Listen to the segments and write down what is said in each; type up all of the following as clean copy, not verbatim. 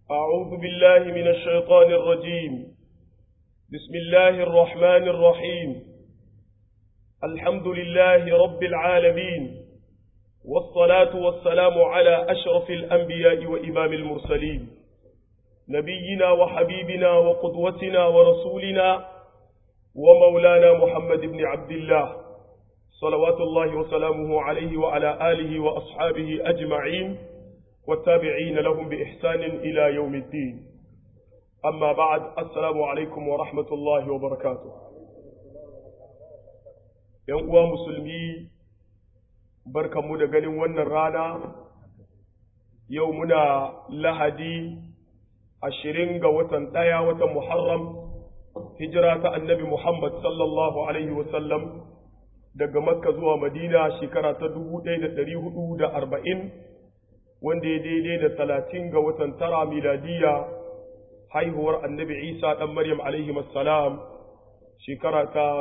أعوذ بالله من الشيطان الرجيم. بسم الله الرحمن الرحيم. الحمد لله رب العالمين، والصلاة والسلام على أشرف الأنبياء وإمام المرسلين، نبينا وحبيبنا وقدوتنا ورسولنا ومولانا محمد بن عبد الله، صلوات الله وسلامه عليه وعلى آله وأصحابه أجمعين والتابعين لهم بإحسان إلى يوم الدين. أما بعد، السلام عليكم ورحمة الله وبركاته. ينقوى مسلمي بركة مدقن ونرانا يومنا لهدي 20 وتن دايا وتن محرم هجرة النبي محمد صلى الله عليه وسلم daga Makka zuwa Madina shekara ta 1440 wanda ya daidai da 30 ga watan tara miladiya haihuwar annabi Isa dan Maryam alaihi assalam shekara ta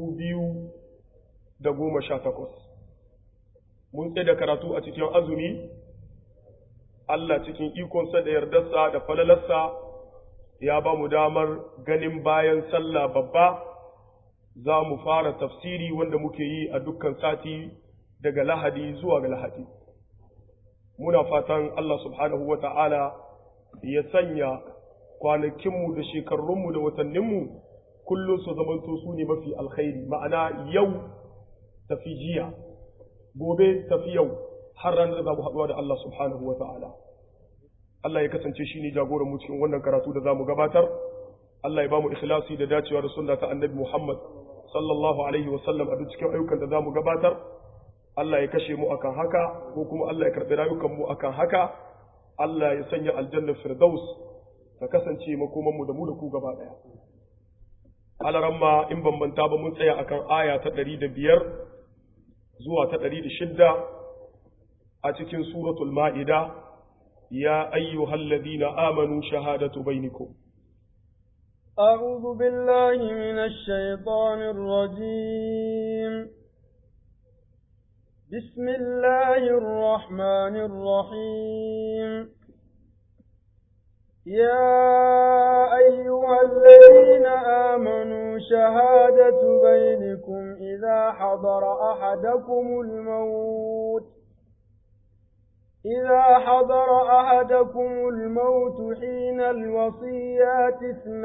2018. Mun tsaye da karatu a cikin azumi. Allah cikin ikonsa da yardarsa da falalarsa ya ba mu damar ganin bayan sallah babba za mu fara tafsiri wanda muke yi a dukkan sati daga Lahadi zuwa ga Lahadi. Muna fatan Allah subhanahu wa ta'ala ya sanya kwanakinmu da shekarunmu da watanninmu kullum su zamanto su ne mafi alkhairi, ma'ana yau tafi jiya, gobe tafi yau, har ranar da za mu haɗuwa da Allah subhanahu wa ta'ala. Allah ya kasance shi ne jagoranmu cikin wannan karatu da za mu gabatar. Allah ya ba mu ikhlasi da dacewa da sunna ta annabi Muhammad sallallahu alaihi wa sallam a duk cikin ayyukan da za mu gabatar. Allah ya kashe mu akan haka, ko kuma Allah ya karɓi rayukan mu akan haka. Allah ya sanya aljannar firdaus ta kasance makoman mu da mu da ku gaba daya. Alaramma in ban manta ba mun tsaya akan aya ta 105 zuwa ta 106 a cikin suratul Ma'ida. Ya ayyuhalladhina amanu shahadatu bainakum. أعوذ بالله من الشيطان الرجيم. بسم الله الرحمن الرحيم. يا أيها الذين آمنوا شهادة بينكم إذا حضر أحدكم الموت حين الوصية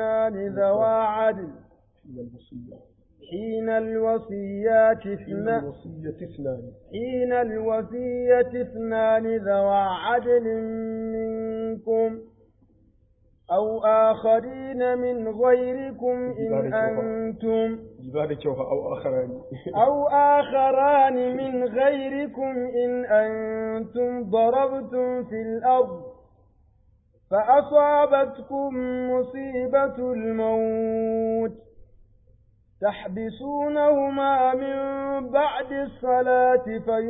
اثنان ذوى عدل منكم أو آخرين من غيركم إن أنتم ضربتم في الأرض فأصابتكم مصيبة الموت تحبسونهما من بعد الصلاة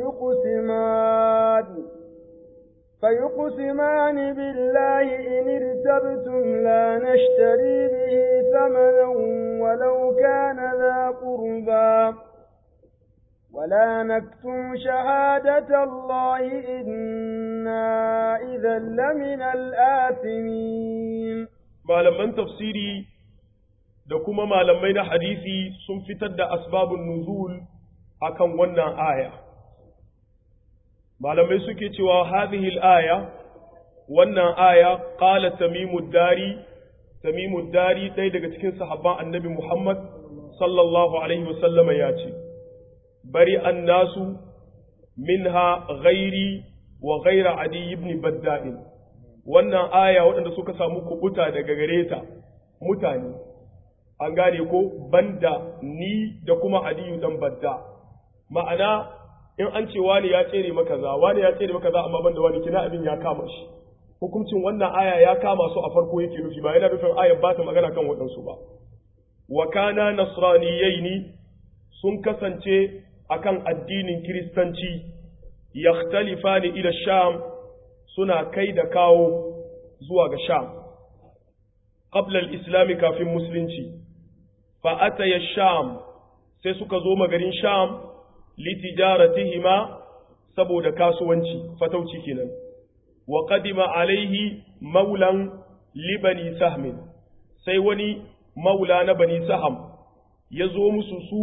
فيقسمان بالله إن ارتبتم لا نشتري به ثمنا ولو كان ذا قربى ولا نكتم شهادة الله إنا إذا لمن الآثمين. malaman tafsiri da kuma malamai na hadisi sun fitar da asbabun nuzul akan wannan aya. Malamai suke cewa hadhihi al-aya, wannan aya, qala tamimud dari ɗaya daga cikin sahabban annabi Muhammad sallallahu alaihi wasallama ya ce, bari annasu minha ghairi wa ghaira adi ibn badda'in. Wannan aya waɗanda suka samu kubuta daga gareta mutane, an gane ko, banda ni da kuma adiyu dan badda. Ma'ana in an ce wani ya tsere maka za, wani ya tsere maka za, amma banda wani, kina abin ya kama shi. Hukuncin wannan aya ya kama su a farko yake nufi, ba yana nufin ayar ba ta magana kan waɗansu ba. Wa kana nasraniyaini, sun kasance akan addinin kiristanci, yakhtalifani ila sham, suna kai da kawo zuwa ga sham qabla al-islam kafin musulunci. fa ataya sham, sai suka zo magarin sham litijaratihima, saboda kasuwanci, fatauci kenan. wa qadima alaihi maulan li bani sahm sai wani maula na bani saham ya zo musu su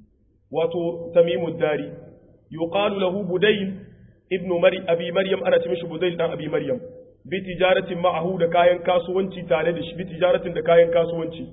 wato tamimud dari yuqalu lahu budayl ibnu abi maryam ana ce mishi budayl dan abi maryam bi tijaratin ma'ahu da kayan kasuwanci tare da shi bi tijaratin da kayan kasuwanci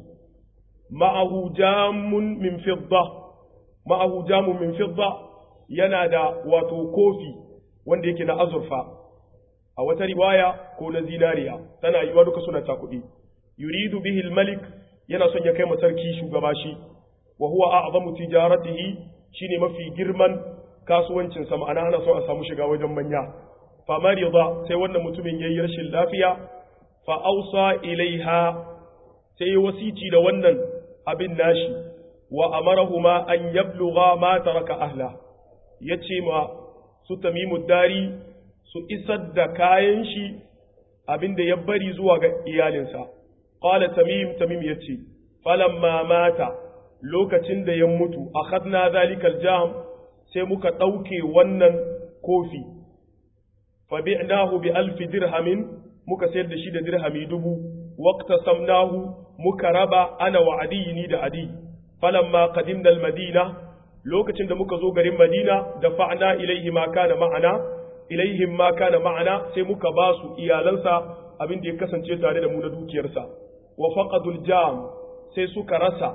ma'ahu jamun min fidda ma'ahu jamun min fidda yana da wato kofi wanda yake na azurfa a wata riwaya ko na zinariya tana yiwa duka suna ta kuɗi yuridu bihi al-malik yana son ya kai masarki shugaba shi wa huwa a'zamu tijaratihi shine mafi girman kasuwancin sa ma'ana ana son a samu shiga wajen manya fa marida sai wannan mutumin yayi rashin lafiya fa ausa ilaiha sai wasici da wannan abin nashi wa amarahuma an yablugha ma taraka ahla yace ma su tamimud dari su isar da kayan shi abinda ya bari zuwa ga iyalinsa qala tamim yace falamma mata lokacin da ya mutu akhadna zalikal jam sai muka dauke wannan kofi fa bi'nahu bi 1000 dirhamin muka sayar da shi da dirhami 1000 waqta samnahu muka raba ana wa adiyini da adi falamma qadimna al-madina lokacin da muka zo garin madina da fa'na ilaihi ma kana ma'ana ilaihim ma kana ma'ana sai muka ba su iyalansa abin da ya kasance tare da mu na dukiyarsa wa faqadul jam sai suka rasa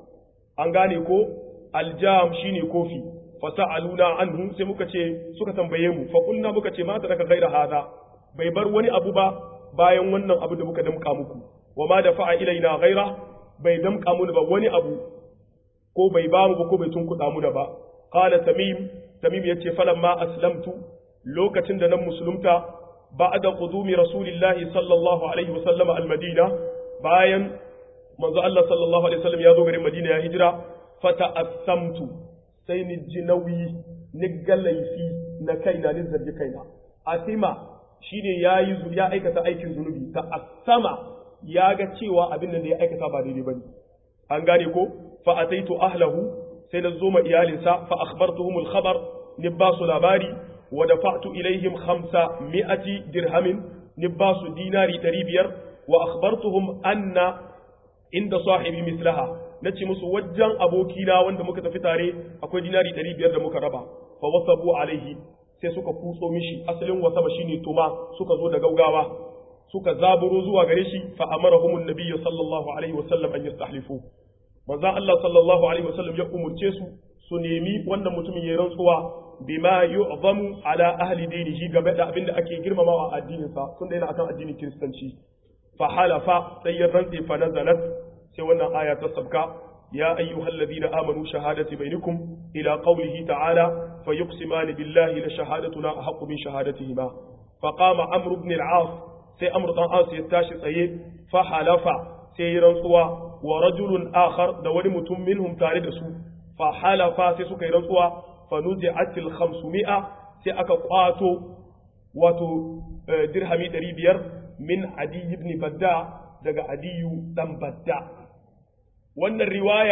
an gane ko aljam shine kofi fa sa'aluna anhu sai muka ce suka tambaye mu fa kulna muka ce ma taraka ghaira hada bai bar wani abu ba bayan wannan abu da muka damka muku wa ma dafa'a ilaina ghaira bai damka mu ba wani abu ko bai ba mu ko bai tunkuda mu da ba qala tamim yace falamma aslamtu lokacin da nan musulunta ba'da qudumi rasulillahi sallallahu alaihi wasallam al-madina bayan manzo Allah sallallahu alaihi wasallam ya zo garin Madina ya hijira fata'assamtu sai ni ji nauyi ni galaifi na kaina ni zargi kaina asima shine ya aikata aikin zunubi ta'assama ya ga cewa abin da ya aikata ba daidai bane an gane ko fa ataitu ahlahu sai na zo ma iyalinsa fa akhbartuhum al-khabar ni ba su labari wa dafa'tu ilaihim 500 dirhamin ni ba su dinari 500 wa akhbartuhum anna inda sahibi mislaha nace musu wajen abokina wanda muka tafi tare akwai dinari 500 da muka raba fa wasabu alaihi sai suka kutso mishi asalin wasaba shine tuma suka zo da gaugawa suka zaburo zuwa gare shi fa amarahum an-nabiy sallallahu alaihi wasallam an yastahlifu manzo Allah sallallahu alaihi wasallam ya umurce su nemi wannan mutumin yayin rantsuwa bima yu'zamu ala ahli dinihi game da abinda ake girmamawa a addinin sa tun da yana akan addinin kiristanci fa halafa sai ya rantsi fa nazalat sai wannan aya ta sabka ya ayyuhalladhina amanu shahadati bainakum ila qawlihi ta'ala fayuqsimani billahi la shahadatuna ahqqu min shahadatihima fa qama amr ibn al-'as sai amr dan as ya tashi tsaye fa halafa sai rantsuwa wa rajulun akhar da wani mutum minhum tare da su fa halafa sai suka yi rantsuwa fa nuzi'atil 500 sai aka kwato wato dirhami 500 min adi ibn badda daga adiyu dan badda wannan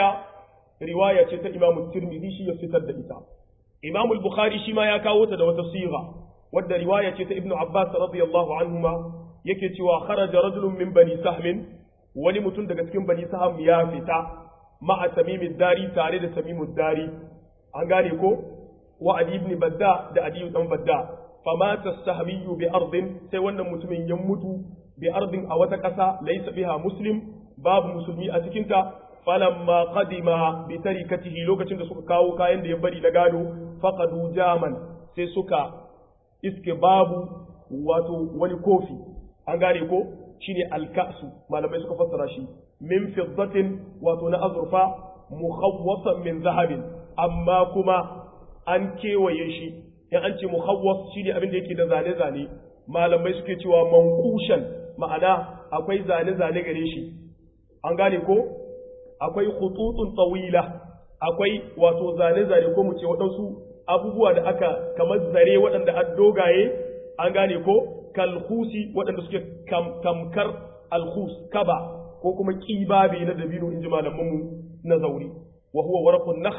riwaya ce ta Imam Tirmidhi shi ya fitar da ita Imam al-Bukhari shi ma ya kawo ta da wata siga wadda riwaya ce ta Ibn Abbas radiyallahu anhuma yake cewa kharaja rajulun min bani sahm wani mutum daga cikin bani sahm ya fita ma'a tamimid dari tare da tamimud dari an gane ko wa adi ibn badda da adi dan badda famata sahmiyyu bi ardin sai wannan mutumin ya mutu bi ardin a wata kasa laysa biha muslim babu musulmi a cikin ta falamma qadima bi tarikatihi lokacin da suka kawo kayan da ya bari na gado faqadu jaman sai suka iske babu wato wani kofi an gane ko shine alkasu malamai suka fassara shi min fiddatin wato na azurfa mukhawwasan min zahabin amma kuma an kewaye shi in an ce mukhawwas shine abin da yake da zane zane malamai suke cewa manqushan ma'ana akwai zane zane gare shi an gane ko akwai khututun tawila akwai wato zane-zane ko mu ce waɗansu abubuwa da aka kamar zare waɗanda an dogaye an gane ko kalhusi waɗanda suke tamkar alhus kaba ko kuma kibabe na dabino in ji malamanmu na zauri wa huwa warqun nakhl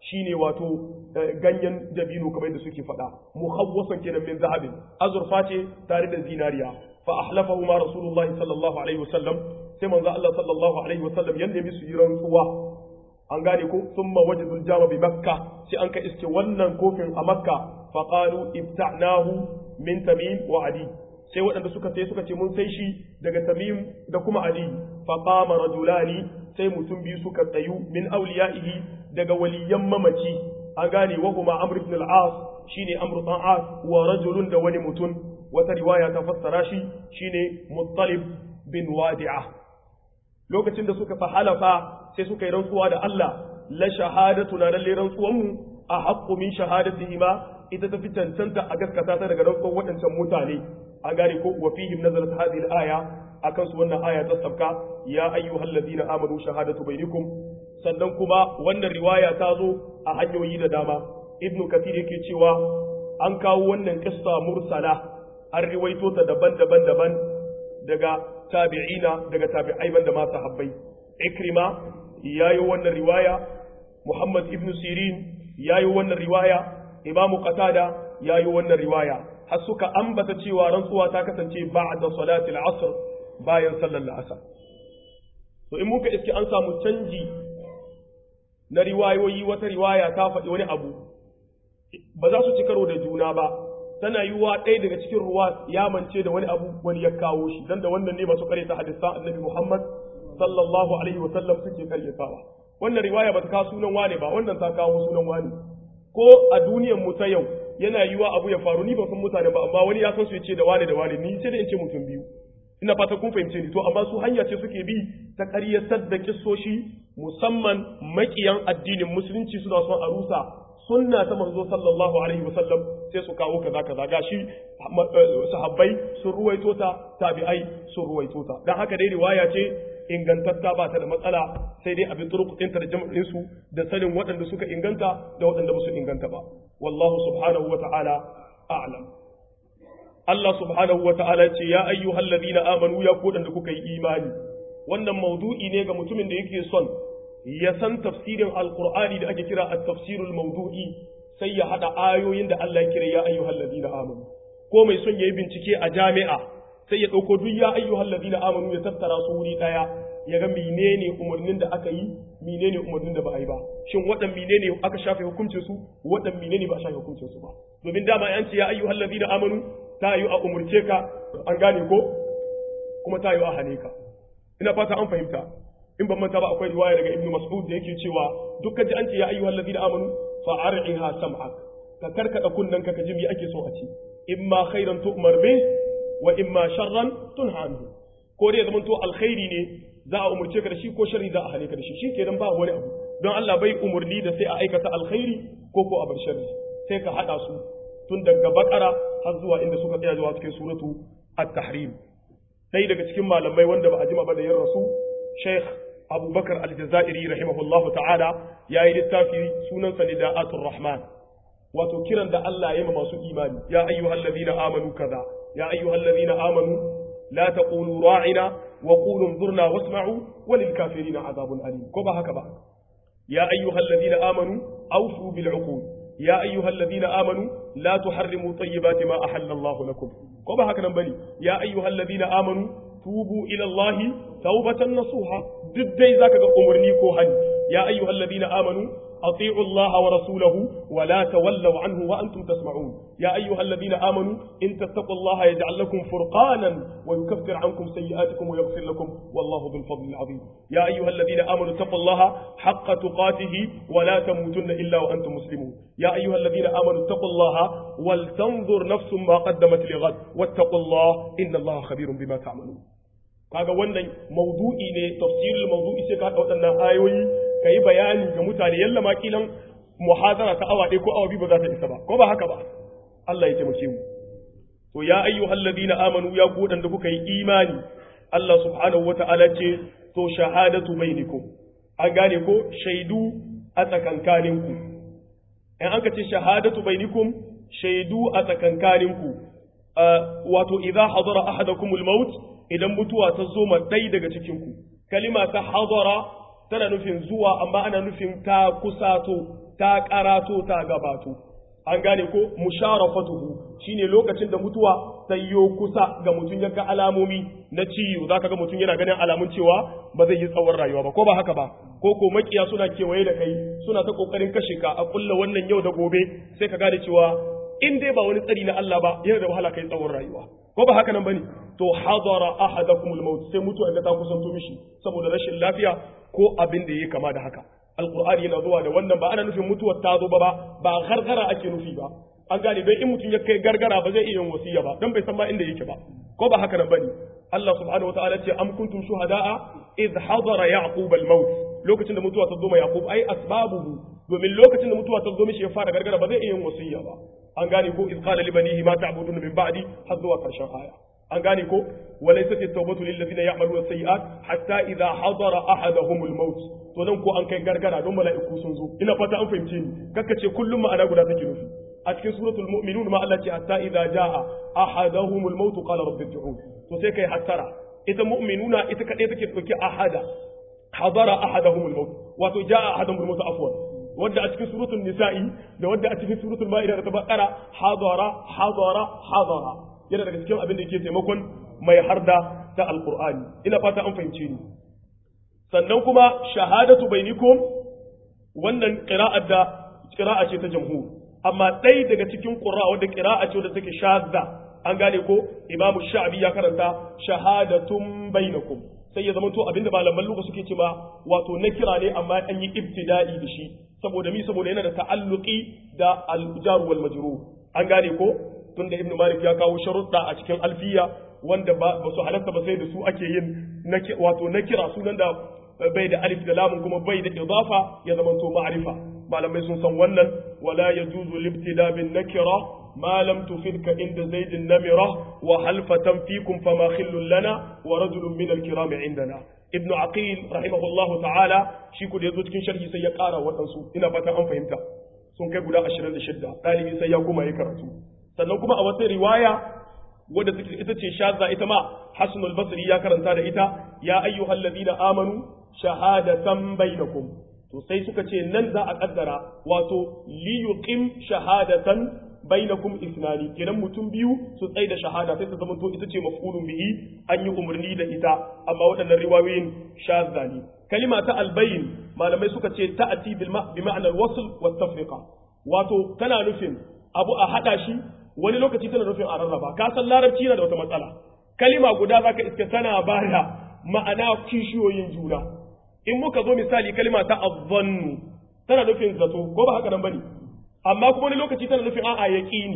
shine wato ganyen dabino kamar yadda suke faɗa muhawwasan kenan min zahabin azurfa ce tare da zinariya fa ahlafahu ma rasulullah sallallahu alaihi wasallam sai manzo Allah sallallahu alaihi wasallam ya nemi su yi rantsuwa an gane ko thumma wajadul jama bi makka sai an ka iske wannan kofin a makka fa qalu ibta'nahu min tamim wa adi sai waɗanda suka ce mun sai shi daga tamim da kuma adi fa qama rajulani sai mutum biyu suka tsayu min awliyaihi daga waliyan mamaci an gane wa kuma amr ibn al-as shine amr ibn as wa rajulun da wani mutum wata riwaya ta fassara shi shine muttalib bin wadi'ah lokacin da suka halafa sai suka yi rantsuwa da Allah la shahadatu na lalle rantsuwan mu a haqqu min shahadatihi ma ita ta fi cancanta a gaskata ta daga rantsuwan waɗancan mutane an gane ko wa fihim nazalat hadhihi al-aya akan su wannan aya ta sabka ya ayyuhal ladina amanu shahadatu bainakum sannan kuma wannan riwaya ta zo a hanyoyi da dama ibnu kathir yake cewa an kawo wannan kissa mursala an riwaito ta daban daga tabi'ina daga tabi'ai banda ma sahabbai ikrima yayi wannan riwaya muhammad ibn sirin yayi wannan riwaya imamu qatada yayi wannan riwaya har suka ambata cewa rantsuwa ta kasance ba'da salatil asr bayan sallar asr to in muka iske an samu canji na riwayoyi wata riwaya ta faɗi wani abu ba za su ci karo da juna ba tana yiwuwa ɗaya daga cikin ruwa ya mance da wani abu wani ya kawo shi dan da wannan ne masu karyata hadisan annabi Muhammad sallallahu alaihi wa sallam suke karyatawa wannan riwaya ba ta kawo sunan wane ba wannan ta kawo sunan wane ko a duniyar mu ta yau yana yiwuwa abu ya faru ni ban san mutane ba amma wani ya san su yace da wane ni sai da in ce mutum biyu ina fata kun fahimce ni to amma su hanya ce suke bi ta ƙaryatar da kissoshi musamman makiyan addinin musulunci suna son a rusa sunna ta manzo sallallahu alaihi wasallam sai su kawo kaza gashi sahabbai sun ruwaito ta tabi'ai sun ruwaito ta dan haka dai riwaya ce ingantatta ba ta da matsala sai dai abin turuq ɗinta da jam'in su da sanin waɗanda suka inganta da waɗanda ba su inganta ba wallahu subhanahu wa ta'ala a'lam Allah subhanahu wa ta'ala ce ya ayyuhal ladina amanu ya ku da kuka yi imani wannan maudu'i ne ga mutumin da yake son ya san tafsirin alqur'ani da ake kira at-tafsirul mawdu'i sai ya hada ayoyin da Allah ya kira ya ayyuhal ladina amanu ko mai son yayi bincike a jami'a sai ya dauko duk ya ayyuhal ladina amanu ya tattara su wuri daya ya ga menene umarnin da aka yi menene umarnin da ba a yi ba shin wadan menene aka shafe hukuncin su wadan menene ba a shafe hukuncin su ba domin dama an ce ya ayyuhal ladina amanu ta yi a umurce ka an gane ko kuma ta yi a hane ka ina fata an fahimta in ban manta ba akwai riwaya daga ibnu mas'ud da yake cewa dukkan ji an ce ya ayyuhal ladina amanu fa ar'iha sam'ak ka karkada kunnan ka ji me ake so a ci imma khairan tu'mar bih wa imma sharran tunha anhu ko dai zaman to alkhairi ne za a umurce ka da shi ko sharri za a hane ka da shi shikenan ba wani abu don Allah bai umurni da sai a aikata alkhairi ko a bar sharri sai ka hada su tun daga bakara har zuwa inda suka tsaya zuwa cikin suratu at-tahrim sai daga cikin malamai wanda ba a jima ba da yin rasu Sheikh Abubakar Al-Jazairi rahimahullahu ta'ala yayi littafi sunansa Nida'atul Rahman wato kiran da Allah ya yi masu imani ya ayyuhallazina amanu kaza ya ayyuhallazina amanu la taqulu ra'ina wa qulu anzurna wasma'u walil kafirina azabun alim ko ba haka ba ya ayyuhallazina amanu awfu bil 'uqud ya ayyuhallazina amanu la tuharrimu tayyibati ma ahalla Allah lakum ko ba haka nan bane ya ayyuhallazina amanu tubu ila Allah tawbatan nasuha duk dai zaka ga umurni ko hani ya ayyuhallazina amanu أطيعوا الله ورسوله ولا تولوا عنه وأنتم تسمعون يا أيها الذين آمنوا إن تتقوا الله يجعل لكم فرقانا ويكفر عنكم سيئاتكم ويغفر لكم والله ذو الفضل العظيم يا أيها الذين آمنوا اتقوا الله حق تقاته ولا تموتن إلا وأنتم مسلمون يا أيها الذين آمنوا اتقوا الله ولتنظر نفس ما قدمت لغد واتقوا الله إن الله خبير بما تعملون kaga wannan maudu'i ne tafsirul maudu'i sai ka hada wadannan ayoyi kai bayani ga mutane yalla ma kilan muhadara ta awa 1 ko awa 2 ba za ta isa ba ko ba haka ba Allah ya taimake mu to ya ayyuhal ladina amanu ya ku da kuka yi imani Allah subhanahu wata'ala ce to shahadatu bainakum an gane ko shaidu a tsakankaninku in an ka ce shahadatu bainakum shaidu a tsakankaninku wato idza hadara ahadakumul maut idan mutuwa ta zo ma ɗai daga cikinku kalima ta hadara tana nufin zuwa amma ana nufin ta kusato ta karato ta gabato an gane ko musharafatuhu shine lokacin da mutuwa sayyo kusa ga mutum ya ga alamomi na ciwo zaka ga mutum yana ganin alamun cewa ba zai yi tsawon rayuwa ba ko ba haka ba ko makiya suna kewaye da kai suna ta kokarin kashe ka a kulla wannan yau da gobe sai ka gane cewa in dai ba wani tsari na Allah ba yana da wahala kai tsawon rayuwa ko ba haka nan bane to hadara ahadakumul maut sai mutuwa ga ta kusanto mishi saboda rashin lafiya ko abin da yake kama da haka alqur'ani yana zuwa da wannan ba ana nufin mutuwar ta zo ba gargara ake nufi ba an gane dai in mutum ya kai gargara ba zai iya yin wasiya ba dan bai san ma inda yake ba ko ba haka nan bane Allah subhanahu wataala ce am kuntum shuhada'a id hadara yaqub al-maut lokacin da mutuwa ta zo ma yaqub ai asbabuhu domin lokacin da mutuwa ta zo mishi ya fara gargara ba zai iya yin wasiya ba an gane ko id qala li banihi ma ta'buduna min ba'di har zuwa karshen aya an gane ko walaysat at-tawbatu lil ladina ya'maluna as-sayyi'at hatta idha hadara ahaduhum al-maut to nan ko an kai gargara don mala'iku sun zo ina fata an fahimce ni kakka ce kullum ma'ana guda take nufi a cikin suratul mu'minun ma Allah ce hatta idza jaa ahaduhum al-maut qala rabbi irji'un to sai kai hattara ita mu'minuna ita kadai take dauki ahada hadara ahaduhum al-maut wato jaa ahaduhum al-maut afwan wanda a cikin suratul nisa'i da wanda a cikin suratul ma'ida da tabaqara hadara yana daga cikin abin da yake taimakon mai harda ta alqur'ani ina fata an fahimce ni sannan kuma shahadatu bainikum wannan qira'a ce ta jamhur amma ɗaya daga cikin qurra wanda qira'a ce wanda take shadda an gane ko imamu sha'bi ya karanta shahadatun bainakum sai ya zamanto abinda malaman lugha suke cewa wato nakira ne amma an yi ibtida'i da shi saboda yana da ta'alluqi da al-jar wal majrur an gane ko tunda ibnu malik ya kawo sharuɗa a cikin alfiya wanda ba su halatta ba sai da su ake yin wato nakira sunan da bai da alif da lamun kuma bai da idafa ya zamanto ma'rifa malamai sun san wannan wala yajuzu libtida bin nakira ma lam tufidka inda zaidin namira wa halfatan fikum fama khillun lana wa rajulun min al-kiram indana ibnu aqil rahimahullahu ta'ala shi ku da yazo cikin sharhi sai ya ƙara wadansu ina fatan an fahimta sun kai guda 26 dalibi sai ya kuma yi karatu sannan kuma a wata riwaya wadda ita ce shazza ita ma Hasan al-Basri ya karanta da ita ya ayyuhal ladina amanu shahadatan bainakum to sai suka ce nan za a kaddara wato li yuqim shahadatan bainakum isnani kenan mutum biyu su tsai da shahada sai ta zama to ita ce maf'ulun bihi an yi umarni da ita amma waɗannan riwayoyin shazza ne kalima ta albayin malamai suka ce ta'ati bi ma'ana al-wasl wa tafriqa wato tana nufin abu a hada shi wani lokaci tana nufin a rarraba ka san larabci yana da wata matsala kalima guda zaka iska tana bada ma'ana kishiyoyin juna in muka zo misali kalima ta azzannu tana nufin zato ko ba haka nan bane amma kuma wani lokaci tana nufin a'a yaqini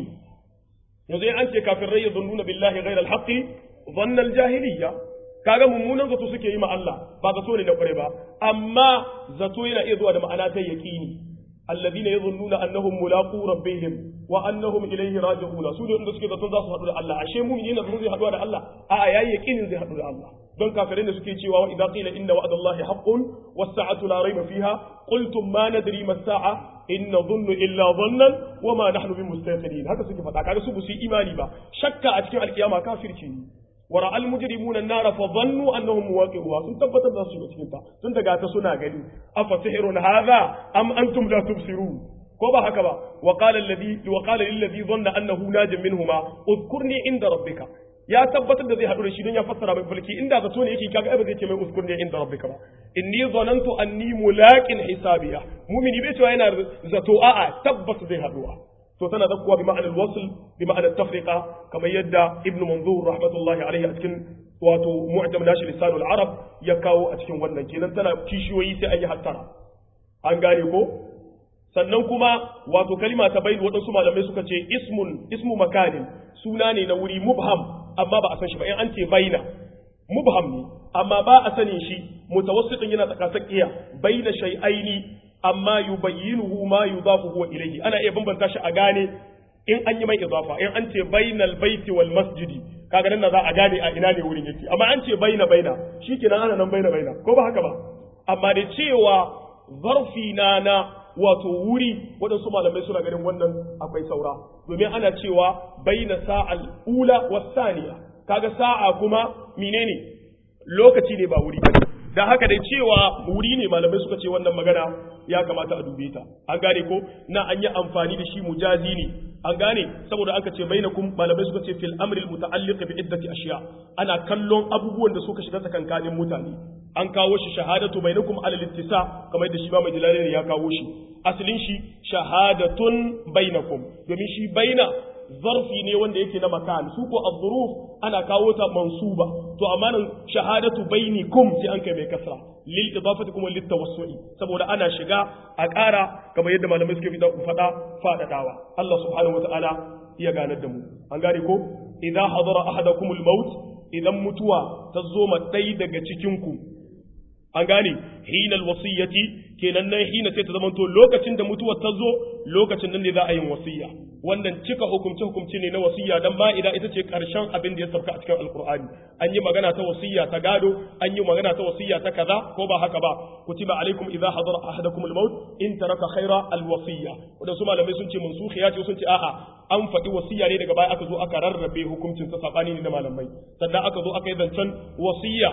yanzu an ce kafirai yazunnuna billahi ghayra al-haqqi dhanna al-jahiliyya kaga mummunan zato suke yi ma Allah ba zato ne na kware ba amma zato yana iya zuwa da ma'ana ta yaqini alladhina yadhunnuna annahum mulaqu rabbihim wa annahum ilayhi raji'un su da suke zaton za su haɗu da Allah ashe mu'mini ne zai haɗu da Allah a'a yayi yaqinin zai haɗu da Allah don kafirai da suke cewa wa idza qila inna wa'dallahi haqqun was-sa'atu la rayba fiha qultum ma nadri mas-sa'a in nadhunnu illa dhannan wa ma nahnu bimustaqinin haka suke faɗa kaga su bu su imani ba shakka a cikin alkiyama kafirci ne wara al-mujrimuna an-nar fa dhannu annahum muwaqi'uha sun tabbatar da su cikin ta sun daga ta suna gani afa sihrun hadha am antum la tubsirun ko ba haka ba wa qala lil ladhi dhanna annahu najim minhuma udhkurni inda rabbika ya tabbatar da zai haɗu da shi don ya fassara mai falki inda zato ne yake kaga ba zai ce mai uskur ne inda rabbika ba inni zanantu anni mulaqin hisabiya mu'mini bai cewa yana zato a'a tabbas zai haɗuwa to tana zakkuwa bi ma'anar wasl bi ma'anar tafriqa kamar yadda ibn manzur rahmatullahi alaihi a cikin wato mu'jam nashi lisanul arab ya kawo a cikin wannan kenan tana kishiyoyi sai an yi hattara an gane ko sannan kuma wato kalima ta bayin waɗansu malamai suka ce ismu makanin suna ne na wuri mubham amma ba a san shi ba in an ce baina mubham ne amma ba a sanin shi mutawassitin yana tsakatsakiya baina shay'aini amma yubayyinuhu ma yudafu huwa ilayhi ana iya bambanta shi a gane in an yi mai idafa in an ce bainal baiti wal masjidi kaga nan za a gane a ina ne wurin yake amma an ce baina shikenan ana nan baina ko ba haka ba amma da cewa zarfi na wato wuri waɗansu malamai suna ganin wannan akwai saura domin ana cewa baina sa'al ula was saniya kaga sa'a kuma menene lokaci ne ba wuri da haka dai cewa wuri ne malamai suka ce wannan magana ya kamata a dube ta an gane ko na an yi amfani da shi mujazi ne an gane saboda aka ce bainakum malamai suka ce fil amri al muta'alliq bi iddati ashiya ana kallon abubuwan da suka shiga tsakankanin mutane an kawo shi shahadatu bainakum ala al-ittisa kamar da shi ba mai jalalain ya kawo shi asalin shi shahadatun bainakum domin shi baina zarfi ne wanda yake na makan su ko az-zuruf ana kawo ta mansuba to amma nan shahadatu bainikum sai an kai mai kasra lil idafati kuma lit tawassu'i saboda ana shiga a ƙara kamar yadda malamai suke faɗa faɗaɗawa Allah subhanahu wataala ya ganar da mu an gane ko idza hadara ahadakumul maut idan mutuwa ta zo ma dai daga cikin ku an gane hinal wasiyyati kenan nan hina sai ta zama to lokacin da mutuwar ta zo lokacin nan ne za a yi wasiyya wannan cika hukumce ne na wasiyya dan ma'ida ita ce karshen abin da ya sauka a cikin alqur'ani an yi magana ta wasiyya ta gado an yi magana ta wasiyya ta kaza ko ba haka ba kutiba alaikum idza hadara ahadakum al-maut in taraka khaira al-wasiyya wadansu malamai sun ce mansukhiya ce sun ce a'a an faɗi wasiyya ne daga baya aka zo aka rarrabe hukuncin sa sabani ne da malamai sannan aka zo aka yi zancen wasiyya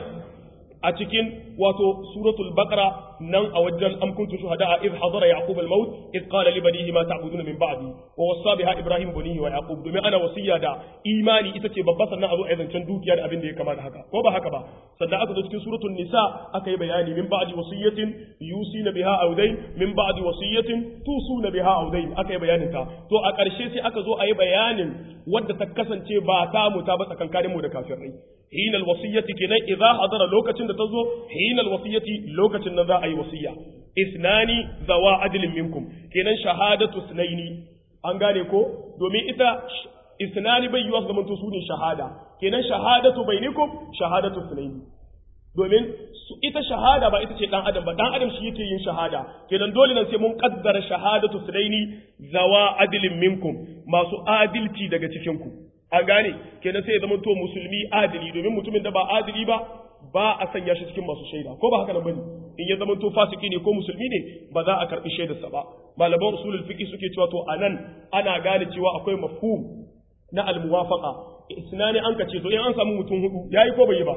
a cikin wato suratul baqara nan a wajen am kuntum shuhada idh hadara yaqub al maut idh qala li banihi ma ta'buduna min ba'di wa wasa biha ibrahim banihi wa yaqub domin ana wasiya da imani ita ce babba sannan a zo a zancen dukiya da abin da ya kamata haka ko ba haka ba sannan aka zo cikin suratul nisa aka yi bayani min ba'di wasiyatin yusina biha aw dayn min ba'di wasiyatin tusuna biha aw dayn aka yi bayanin ta to a ƙarshe sai aka zo a yi bayanin wanda ta kasance ba ta mu ta ba tsakankanin mu da kafirai hinal wasiyati kenan idza hadara lokacin da ta zo hinal wasiyati lokacin da za a yi wasiya isnani zawa adlin minkum kenan shahadatu sunaini an gane ko domin ita isnani bai yiwa zaman to sune shahada kenan shahadatu bainakum shahadatu sunaini domin ita shahada ba ita ce dan adam ba dan adam shi yake yin shahada kenan dole nan sai mun kaddara shahadatu sunaini zawa adlin minkum masu adilci daga cikin ku an gane kenan sai ya zama to musulmi adili domin mutumin da ba adili ba a sanya shi cikin masu shaida ko ba haka nan bane in ya zama to fasiki ne ko musulmi ne ba za a karbi shaidarsa ba malaman usulul fiqh suke cewa to anan ana gane cewa akwai mafhum na al-muwafaqa isnani an kace to in an samu mutum hudu yayi ko bai yi ba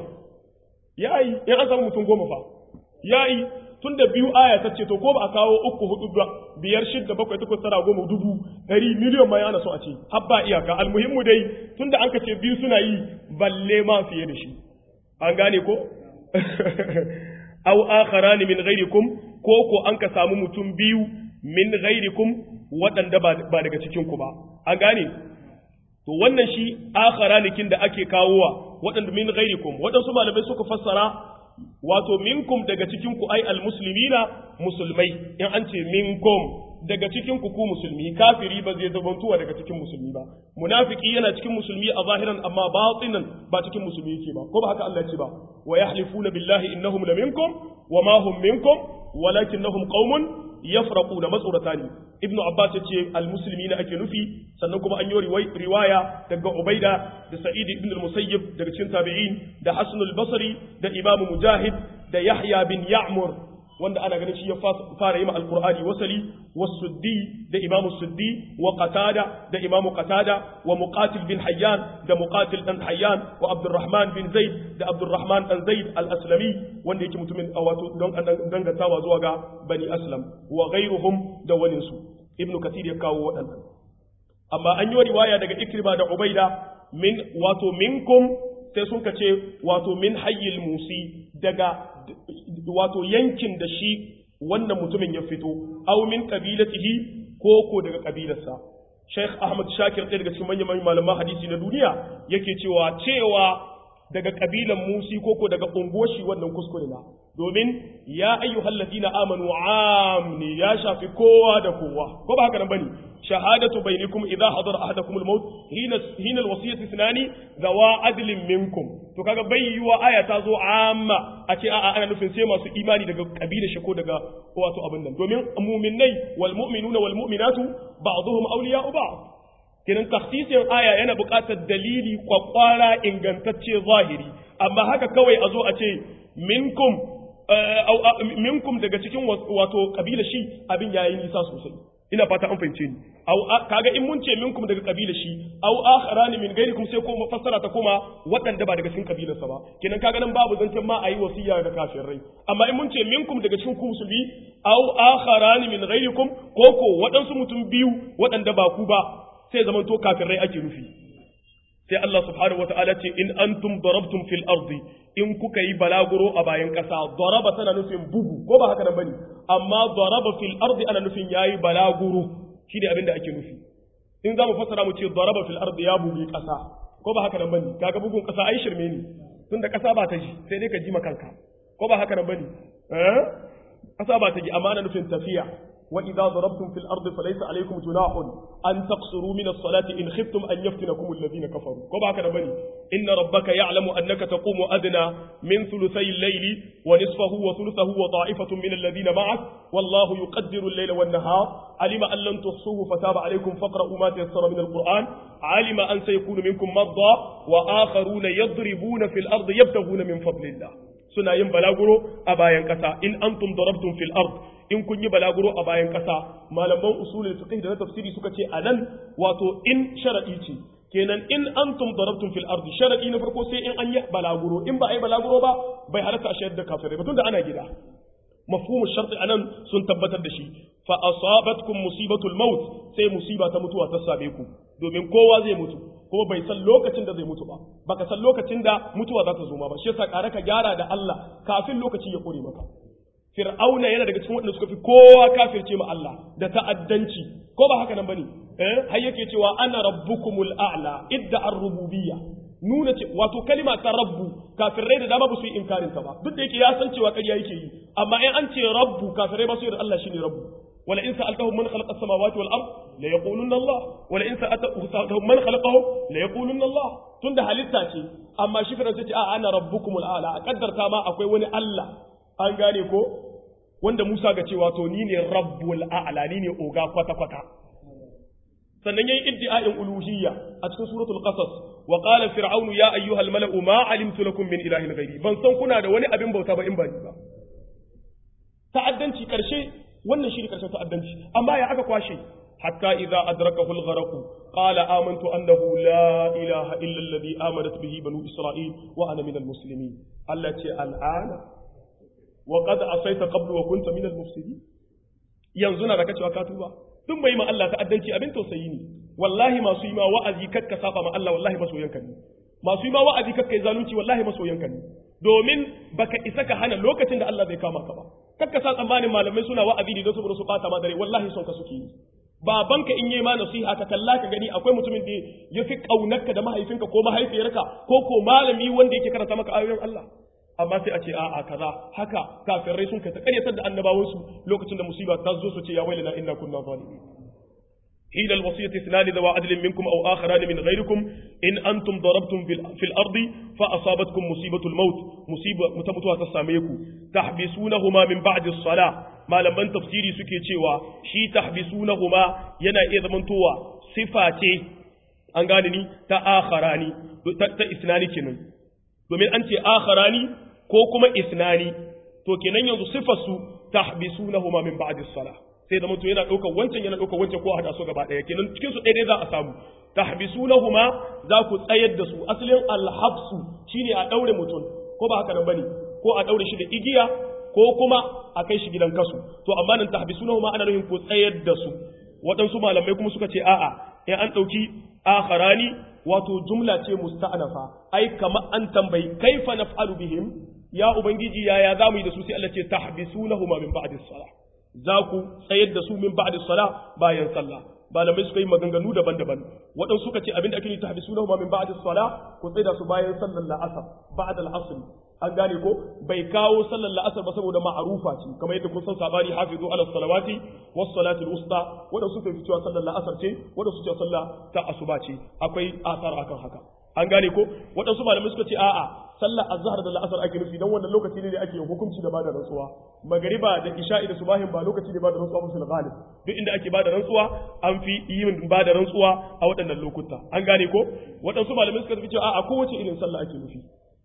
yayi in an samu mutum goma fa yayi tunda biyu aya ta ce to ko ba a kawo uku hudu ba biyar shidda bakwai takwas tara goma 100 miliyan ma yana so a ce habba iyaka almuhimmu dai tunda an kace biyu suna yi balle ma fiye da shi an gane ko aw akharani min ghairikum ko an ka samu mutum biyu min ghairikum waɗanda ba daga cikin ku ba an gane to wannan shi akharanikin da ake kawowa waɗanda min ghairikum waɗansu malamai suka fassara wato minkum daga cikin ku ai almuslimina musulmai in an ce minkum daga cikin ku musulmi kafiri ba zai zabantuwa daga cikin musulmi ba munafiki yana cikin musulmi a zahiran amma batinan ba cikin musulmi yake ba ko ba haka Allah ya ce ba wa yahlifuna billahi innahum laminkum wa ma hum minkum walakinnahum qaumun yafraquna matsuratani ibnu abbas yace almuslimina ake nufi sannan kuma an yi riwaya daga ubaida da sa'id ibn al-musayyib daga cikin tabi'in da hasan al-basri da imam mujahid da yahya bin ya'mur wanda ana ganin shi ya fara yi ma alqur'ani wasali was-suddi da imam suddi wa qatada da imam qatada wa muqatil bin hayyan da muqatil dan hayyan wa abdurrahman bin zaid da abdurrahman dan zaid al-aslami wanda yake mutumin wato don dangantawa zuwa ga bani aslam wa ghayruhum da walinsu ibnu kathir ya kawo wadannan amma an yi riwaya daga ikrima da ubaida min wato minkum sai sun kace wato min hayyil musi daga wato yankin da shi wannan mutumin ya fito aw min qabilatihi ko daga kabilarsa Sheikh Ahmad Shakir ɗaya daga cikin manyan malaman hadisi na duniya yake cewa daga kabilan Musi ko daga ungoshi wannan kuskure na domin ya ayyuhal ladina amanu amni ya shafi kowa da kowa ko ba haka nan bane shahadatu bainakum idha hadara ahadakum al-maut hina al-wasiyatu ithnani zawa adlin minkum to kaga bayyuwa aya ta zo amma a ce a'a ana nufin sai masu imani daga kabila shi ko daga wato abin nan domin mu'minai wal mu'minuna wal mu'minatu ba'dhum awliya'u ba'd kenan takhsisin aya yana buƙatar dalili kwakwara ingantacce zahiri amma haka kawai a zo a ce minkum daga cikin wato kabila shi abin yayi nisa sosai ina fata an fahimce ni kaga in mun ce minkum daga kabila shi aw akharani min ghairikum sai ko fassara ta koma waɗanda ba daga cikin kabilarsa ba kenan kaga nan babu zancen ma ayi wasiya ga kafirai amma in mun ce minkum daga cikin ku musulmi aw akharani min ghairikum ko waɗansu mutum biyu waɗanda ba ku ba sai zaman to kafirai ake nufi sai Allah subhanahu wataala ce in antum darabtum fil ardi in kuka yi balaguro a bayan ƙasa daraba tana nufin bugu ko ba haka nan bane amma daraba fil ardi ana nufin yayi balaguro shine abin da ake nufi in za mu fassara mu ce daraba fil ardi ya bugi ƙasa ko ba haka nan bane kaga bugun ƙasa ai shirme ne tunda ƙasa ba ta ji sai dai ka ji makanka ko ba haka nan bane ƙasa ba ta ji amma ana nufin tafiya وإذا ضربتم في الأرض فليس عليكم جناح أن تقصروا من الصلاة إن خفتم أن يفتنكم الذين كفروا كما كان بني إن ربك يعلم أنك تقوم أدنى من ثلثي الليل ونصفه وثلثه وطائفة من الذين معك والله يقدر الليل والنهار علم أن لن تحصوه فتاب عليكم فاقرؤوا ما تيسر من القرآن علم أن سيكون منكم مرضى وآخرون يضربون في الأرض يبتغون من فضل الله suna yin balaguro a bayan ƙasa in antum darabtum fil ard in kun yi balaguro a bayan ƙasa malaman usulul fiqh da na tafsiri suka ce anan wato in sharadi ce kenan in antum darabtum fil ard sharadi na farko sai in an yi balaguro in ba a yi balaguro ba bai halatta a shayar da kafirai ba tunda ana gida mafhumu sharti anan sun tabbatar da shi fa asabatkum musibatul maut sai musiba ta mutuwa ta same ku domin kowa zai mutu kuma bai san lokacin da zai mutu ba baka san lokacin da mutuwa za ta zo ma ba shi yasa kare ka gyara da Allah kafin lokaci ya kore maka fir'auna yana daga cikin waɗanda suka fi kowa kafirce ma Allah da ta'addanci ko ba haka nan bane har yake cewa ana rabbukumul a'la idda ar-rububiyya nuna ce wato kalima ta rabbu kafirai da dama ba su yi inkarin ta ba duk da yake ya san cewa ƙarya yake yi amma in an ce rabbu kafirai ba su yarda Allah shine rabbu wala in sa'altahum man khalaqa as-samawati wal ard la yaquluna Allah wala in sa'altahum man khalaqahum la yaquluna Allah tunda halitta ce amma shi fir'auna ce a ana rabbukumul a'la a kaddarta ma akwai wani Allah an gane ko wanda Musa ga cewa to ni ne rabbul a'la ni ne oga kwata kwata sannan yayin iddia'in uluhiyya a cikin suratul qasas wa qala fir'aunu ya ayyuhal mala'u ma alimtu lakum min ilahin ghairi ban san kuna da wani abin bauta ba in ba ni ba ta'addanci karshe wannan shi ne karshen ta'addanci amma ya aka kwashe hatta idza adrakahu al-gharq qala amantu annahu la ilaha illa alladhi amanat bihi banu isra'il wa ana min al-muslimin Allah ce al'ana wa qad asayta qablu wa kunta min al-mufsidin yanzu na da kacewa ka tuba tun bai ma Allah ta'addanci abin tausayi ne wallahi masu yi ma wa'azi kakka saba ma Allah wallahi masoyanka ne masu yi ma wa'azi kakka yi zalunci wallahi masoyanka ne domin baka isa ka hana lokacin da Allah zai kama ka ba kakka sa tsammanin malamai suna wa'azi ne don saboda su bata ma dare wallahi son ka suke yi babanka in yi ma nasiha ka kalla ka gani akwai mutumin da ya fi kaunarka da mahaifinka ko mahaifiyarka ko malami wanda yake karanta maka ayoyin Allah amma sai a ce a'a kaza haka kafirai sun kai ta karyatar da annabawansu lokacin da musiba ta zo su ce ya wailana inna kunna zalimin حين الوصية اثنان ذوى عدل منكم أو آخران من غيركم إن أنتم ضربتم في الأرض فأصابتكم مصيبة الموت مصيبة متمتوها تساميكم تحبسونهما من بعد الصلاة ما لم تفسيري سكي تشيوا شي تحبسونهما ينا إذا منتوا صفاتي أنغانني تآخراني تإثناني كنن ومن أنت آخراني كوكما إثناني تو كنن ينظر صفة تحبسونهما من بعد الصلاة sai da mutum yana ɗaukar wancan yana ɗaukar wancan ko a haɗa su gaba ɗaya kenan cikin su ɗaya za a samu tahbisunahuma za ku tsayar da su asalin alhabsu shine a ɗaure mutum ko ba haka nan bane ko a ɗaure shi da igiya ko kuma a kai shi gidan kasu to amma nan tahbisunahuma ana nufin ku tsayar da su waɗansu malamai kuma suka ce a'a in an ɗauki akharani wato jumla ce musta'nafa ai kamar an tambayi kaifa naf'alu bihim ya ubangiji yaya zamu yi da su sai Allah ce tahbisunahuma min ba'di salah za ku tsayar da su min ba'di salah bayan sallah malamai suka yi maganganu daban-daban waɗansu suka ce abinda ake yi tahbisunahu min ba'di salah ku tsaya su bayan sallar la'asar ba'da al-asr an gane ko bai kawo sallar la'asar ba saboda ma'arufa ce kamar yadda kun san sabani hafizu ala salawati was salati al-usta waɗansu suka yi cewa sallar la'asar ce waɗansu cewa sallah ta asuba ce akwai asar akan haka an gane ko waɗansu malamai suka ce a'a sallar azhar da la'asar ake nufi dan wannan lokaci ne da ake hukunci da bada rantsuwa magariba da isha'i da subahin ba lokaci ne bada rantsuwa musul ghalib duk inda ake bada rantsuwa an fi yin bada rantsuwa a waɗannan lokuta an gane ko waɗansu malamai suka ce a'a kowace irin sallah ake nufi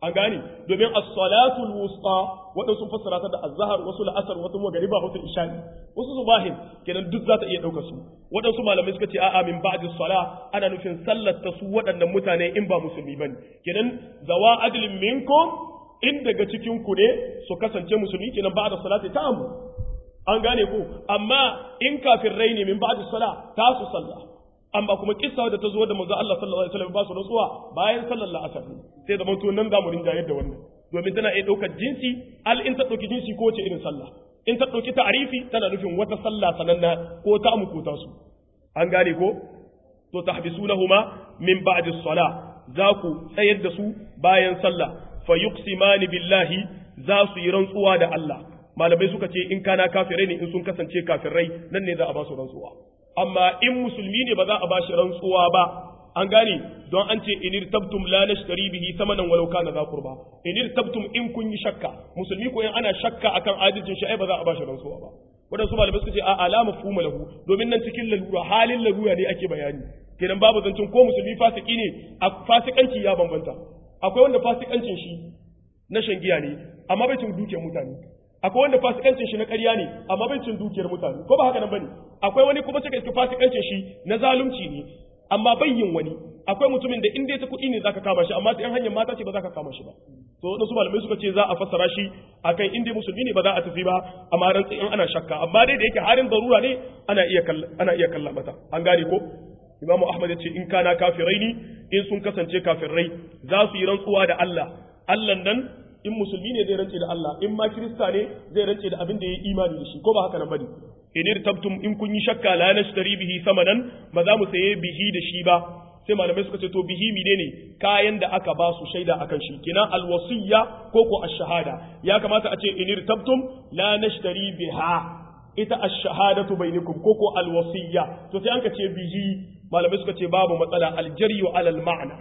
an gane domin as-salatul wusta wadansu fassara ta da az-zahr wasu la'asar wasu magriba wasu isha'i wasu subahin kenan duk za ta iya dauka su wadansu malamai suka ce a'a min ba'di as-sala ana nufin sallar ta su waɗannan mutane in ba musulmi bane kenan zawa adlin minkum in daga cikin ku ne su kasance musulmi kenan ba'da salati ta'amu an gane ko amma in kafirai ne min ba'di sala ta su sallah amma kuma kissa da ta zo da manzo Allah sallallahu alaihi wasallam ba su rantsuwa bayan sallar la'asar sai da manto nan zamu rinja yadda wannan domin tana iya daukar jinsi in ta dauki jinsi ko ce irin sallah in ta dauki ta'rifi tana nufin wata sallah sananna ko ta amukuta su an gane ko to tahbisunahuma min ba'di as-salah za ku tsayar da su bayan sallah fa yuqsimani billahi za su yi rantsuwa da Allah malamai suka ce in kana kafirai ne in sun kasance kafirai nan ne za a ba su rantsuwa amma in musulmi ne ba za a ba shi rantsuwa ba an gane don an ce inir tabtum la nashtari bihi samanan walau kana za qurba inir tabtum in kun yi shakka musulmi ko in ana shakka akan adalcin shi ai ba za a ba shi rantsuwa ba wadansu malamai suka ce a alama fuma lahu domin nan cikin lalura halin lalura ne ake bayani kenan babu zancin ko musulmi fasiki ne a fasikanci ya bambanta akwai wanda fasikancin shi na shangiya ne amma bai cin dukiyar mutane akwai wanda fasikancin shi na ƙarya ne amma bai cin dukiyar mutane ko ba haka nan bane akwai wani kuma suka iska fasikancin shi na zalunci ne amma bai yin wani akwai mutumin da in dai ta kuɗi ne zaka kama shi amma sai an hanyar mata ce ba zaka kama shi ba to wasu malamai suka ce za a fassara shi akan in dai musulmi ne ba za a tafi ba amma rantsi in ana shakka amma dai da yake harin darura ne ana iya kalla mata an gane ko Imam Ahmad ya ce in kana kafirai ne in sun kasance kafirai za su yi rantsuwa da Allah Allah nan in musulmi ne zai rance da Allah in ma kirista ne zai rance da abin da ya yi imani da shi ko ba haka nan bane in irtabtum in kun yi shakka la nashtari bihi samanan ba za mu saye bihi da shi ba sai malamai suka ce to bihi menene kayan da aka ba su shaida akan shi kina alwasiyya ko ko ash-shahada ya kamata a ce in irtabtum la nashtari biha ita ash-shahadatu bainakum ko ko alwasiyya to sai an ka ce bihi malamai suka ce babu matsala aljariyu alal ma'ana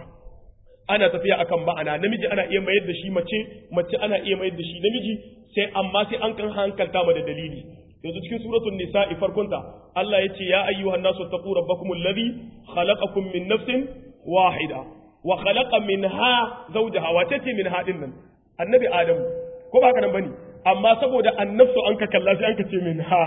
ana tafiya akan ma'ana namiji ana iya mayar da shi mace ana iya mayar da shi namiji sai amma sai an kan hankalta ma da dalili yanzu cikin suratul nisa'i farkonta Allah ya ce ya ayyuhan nasu taqu rabbakumul ladhi khalaqakum min nafsin wahida wa khalaqa minha zawjaha wa tace minha din nan annabi adam ko ba haka nan bane amma saboda annafsu an ka kalla sai an ka ce minha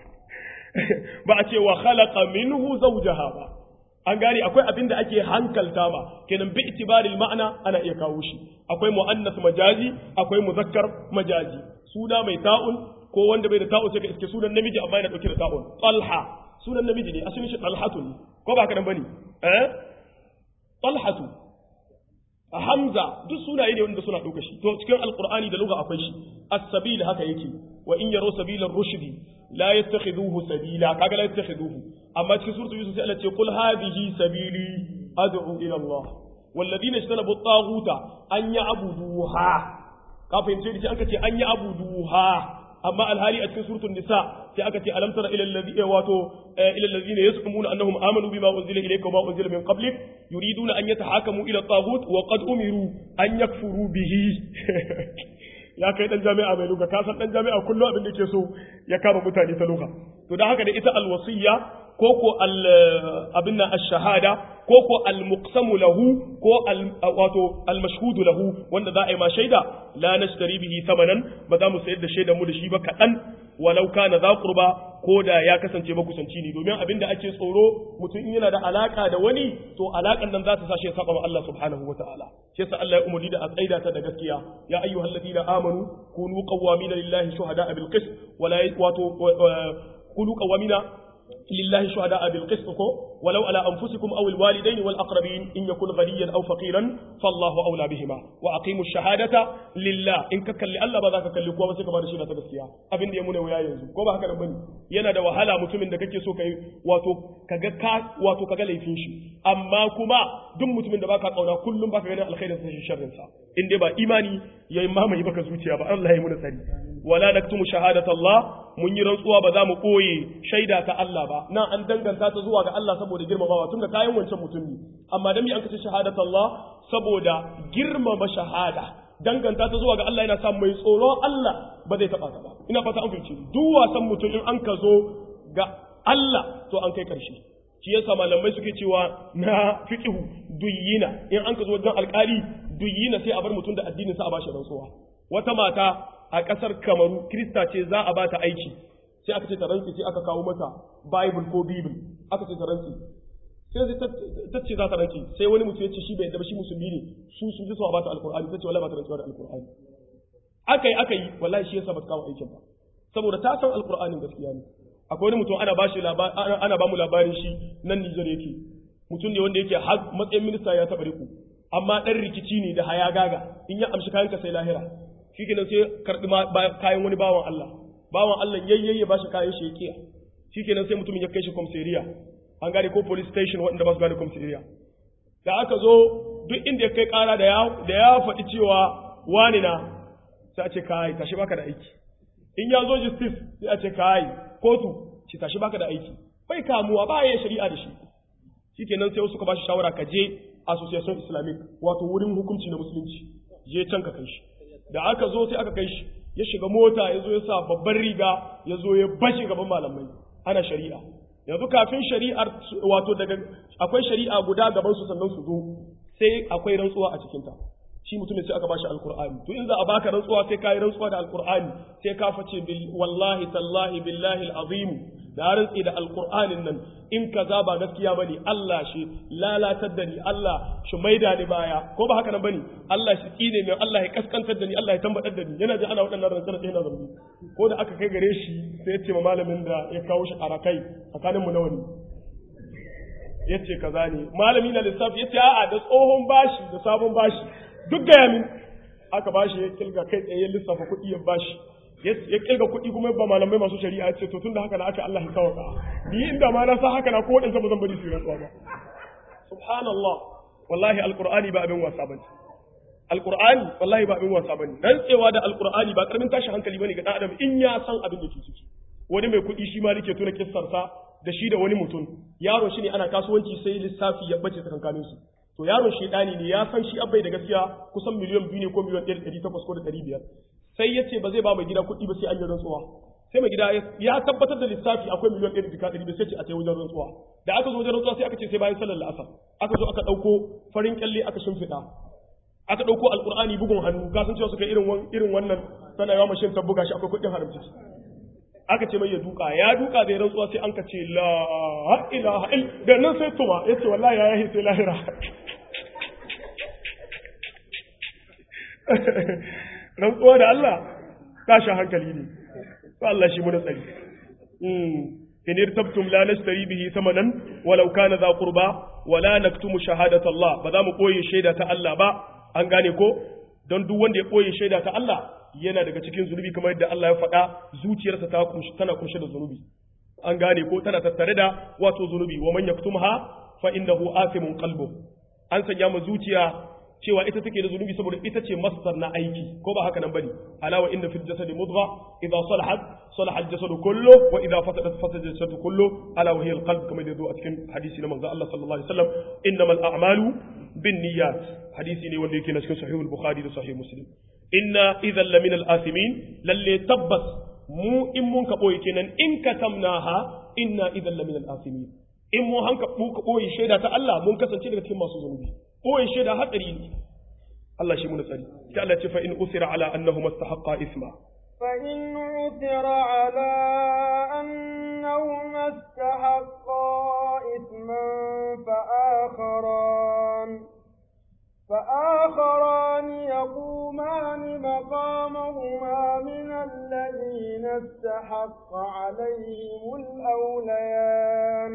ba a ce wa khalaqa minhu zawjaha ba an gane akwai abin da ake hankalta ba kenan bi itibaril ma'ana ana iya kawo shi akwai muannas majazi akwai muzakkar majazi suna mai ta'un ko wanda bai da ta'un sai ka iske sunan namiji amma yana dauke da ta'un talha sunan namiji ne asalin shi talhatu ne ko ba haka nan bane talhatu hamza duk sunaye ne wanda suna dauka shi to cikin alqur'ani da lugha akwai shi as-sabil haka yake wa in yaro sabilar rushdi la yattakhiduhu sabila kaga la yattakhiduhu amma cikin suratul yusuf sai Allah ce qul hadhihi sabili ad'u ila Allah walladhina ijtanabu at-taghuta an ya'buduha ka fahimce shi aka ce an ya'buduha amma alhali a cikin suratul nisa sai aka ce alam tara ila alladhina yasqumuna annahum amanu bima unzila ilayka wa ma unzila min qablik yuriduna an yatahakamu ila at-taghut wa qad umiru an yakfuru bihi ya kai dan jami'a mai luga ka san dan jami'a kullum abin da yake so ya kama mutane ta luga to dan haka da ita alwasiyya ko ko abin nan ash-shahada ko ko al-muqsamu lahu ko wato al-mashhudu lahu wanda za a yi ma shaida la nashtari bihi thamanan ba za mu sayar da shaidar mu da shi ba kadan walau kana za qurba ko da ya kasance makusanci ne domin abin da ake tsoro mutum in yana da alaka da wani to alakan nan za ta sa shi ya saba ma Allah subhanahu wataala shi yasa Allah ya umurni da a tsaida ta da gaskiya ya ayyuhalladhina amanu kunu qawwamina lillahi shuhada'a bil qist wala wato kunu qawwamina لله شهداء بالقسط ولو على أنفسكم أو الوالدين والأقربين إن يكن غنيا أو فقيرا فالله أولى بهما وأقيموا الشهادة لله إن ككل الله بذاك كل قوة سكما رشيدة تبسيا أبن يمون ويا ينزو كما هكذا بني ينادى وهلا متمن دكك يسوك واتو كغا ليفينشي أما كما دم متمن دباك قونا كل باك غنى الخير شر سا إن دبا إيماني يا إمام يبقى زوتيا با الله يمون سري ولا نكتم شهادة الله mun yi rantsuwa ba za mu ɓoye shaida ta Allah ba na an danganta ta zuwa ga Allah saboda girmamawa tun da kayan wancan mutum ne amma dan an kace shahadat Allah saboda girmama shahada danganta ta zuwa ga Allah yana sa mai tsoro Allah ba zai taba ta ba ina fata an fahimci duk wasan mutum in an ka zo ga Allah to an kai karshe shi yasa malamai suke cewa na fiqhu duyyina in an ka zo wajen alƙali duyina sai a bar mutum da addinin sa a bashi rantsuwa wata mata a kasar Kamaru Krista ce za a bata aiki sai aka ce ta rantsi sai aka kawo mata Bible ko Bible aka ce ta rantsi sai ta ce za ta rantsi sai wani mutum ya ce shi bai da shi musulmi ne su ji so a bata alqur'ani ta ce wallahi ba ta rantsuwa da alqur'ani akai wallahi shi yasa ba ta kawo aikin ba saboda ta san alqur'anin gaskiya ne akwai wani mutum ana ba mu labarin shi nan Nijar yake mutum ne wanda yake har matsayin minista ya taɓa riku amma ɗan rikici ne da haya gaga in ya amshi kayan ka sai lahira shi kenan sai karɓi kayan wani bawan Allah yayyaye ba shi kayan shi ya kiya shi kenan sai mutumin ya kai shi komisariya an gane ko police station waɗanda ba su gane komisariya da aka zo duk inda ya kai ƙara da ya faɗi cewa wani na sai a ce kai tashi baka da aiki in ya zo justice sai a ce kai kotu ci tashi baka da aiki bai kamuwa ba ya shari'a da shi shikenan sai suka ba shi shawara ka je association islamic wato wurin hukunci na musulunci je can ka kai shi da aka zo sai aka kai shi ya shiga mota ya zo ya sa babban riga ya zo ya bashi gaban malamai ana shari'a yanzu kafin shari'ar wato daga akwai shari'a guda gaban su sannan su zo sai akwai rantsuwa a cikinta shi mutum sai aka bashi alqur'ani to in za a baka rantsuwa sai kai rantsuwa da alqur'ani sai ka face wallahi tallahi billahi alazim da rantsi da alqur'anin nan in kaza ba gaskiya bane Allah shi lalatar da ni Allah shi maida ni baya ko ba haka nan bane Allah shi tsine mai Allah ya kaskantar da ni Allah ya tambadar da ni yana ji ana waɗannan rantsuwa sai yana zambi ko da aka kai gare shi sai ya ce ma malamin da ya kawo shi arakai tsakanin mu nawa ne yace kaza ne malami na lissafi yace a'a da tsohon bashi da sabon bashi duk gaya min aka bashi ya kilga kai tsaye lissafa kuɗi ya bashi ya kilga kuɗi kuma ba malamai masu shari'a ce to tunda haka na aka Allah ya sawaka ni inda ma na sa haka na ko wadansa ba zan bari su rantsuwa ba subhanallah wallahi alqur'ani ba abin wasa bane alqur'ani wallahi ba abin wasa bane rantsewa da alqur'ani ba karamin tashi hankali bane ga dan adam in ya san abin da ke ciki wani mai kuɗi shi ma nake tuna kissarsa da shi da wani mutum yaro shi ne ana kasuwanci sai lissafi ya bace tsakankanin su to yaron shedani ne ya san shi abai da gaskiya kusan miliyan 2 ne ko miliyan 1.800 ko da 500 sai ya ce ba zai ba mai gida kuɗi ba sai an yi rantsuwa sai mai gida ya tabbatar da lissafi akwai miliyan 1.100 sai ce a tai wajen rantsuwa da aka zo wajen rantsuwa sai aka ce sai bayan sallar la'asar aka zo aka ɗauko farin kyalle aka shimfiɗa aka ɗauko alƙur'ani bugun hannu ka san cewa suka irin wannan tana yawa mashin ta buga shi akwai kuɗin haramci aka ce mai ya duka da ya rantsuwa sai an ka ce la ilaha illa da nan sai tuma yace wallahi ya yahi sai lahira rantsuwa da Allah tashi hankali ne to Allah shi muna tsari in irtabtum la nastari bihi thamanan walau kana za qurba wala naktumu shahadata Allah ba za mu koyi shaida ta Allah ba an gane ko don duk wanda ya koyi shaida ta Allah yana daga cikin zunubi kamar yadda Allah ya faɗa zuciyarsa tana kunshe da zunubi an gane ko tana tattare da wato zunubi wa man yaktumha fa innahu athimun qalbu an sanya mu zuciya cewa ita take da zunubi saboda ita ce masdar na aiki ko ba haka nan bane ala wa inna fil jasadi mudgha idha salahat salaha al jasadu kullu wa idha fasadat fasada al jasadu kullu ala wa hiya al qalb kamar yadda a cikin hadisi na manzo Allah sallallahu alaihi wasallam innamal a'malu binniyat hadisi ne wanda yake na cikin sahih al bukhari da sahih muslim inna idhan lamin al asimin lalle tabbas mu in mun ka boye kenan in katamnaha inna idhan lamin al asimin in mu hanka ka boye shaida ta Allah mun kasance daga cikin masu zunubi boye shaida hatsari ne Allah shi mun tsari sai Allah ce fa in usira ala annahu mastahaqqa isma fa in usira ala annahu mastahaqqa isman فآخران يقومان مقامهما من الذين استحق عليهم الأوليان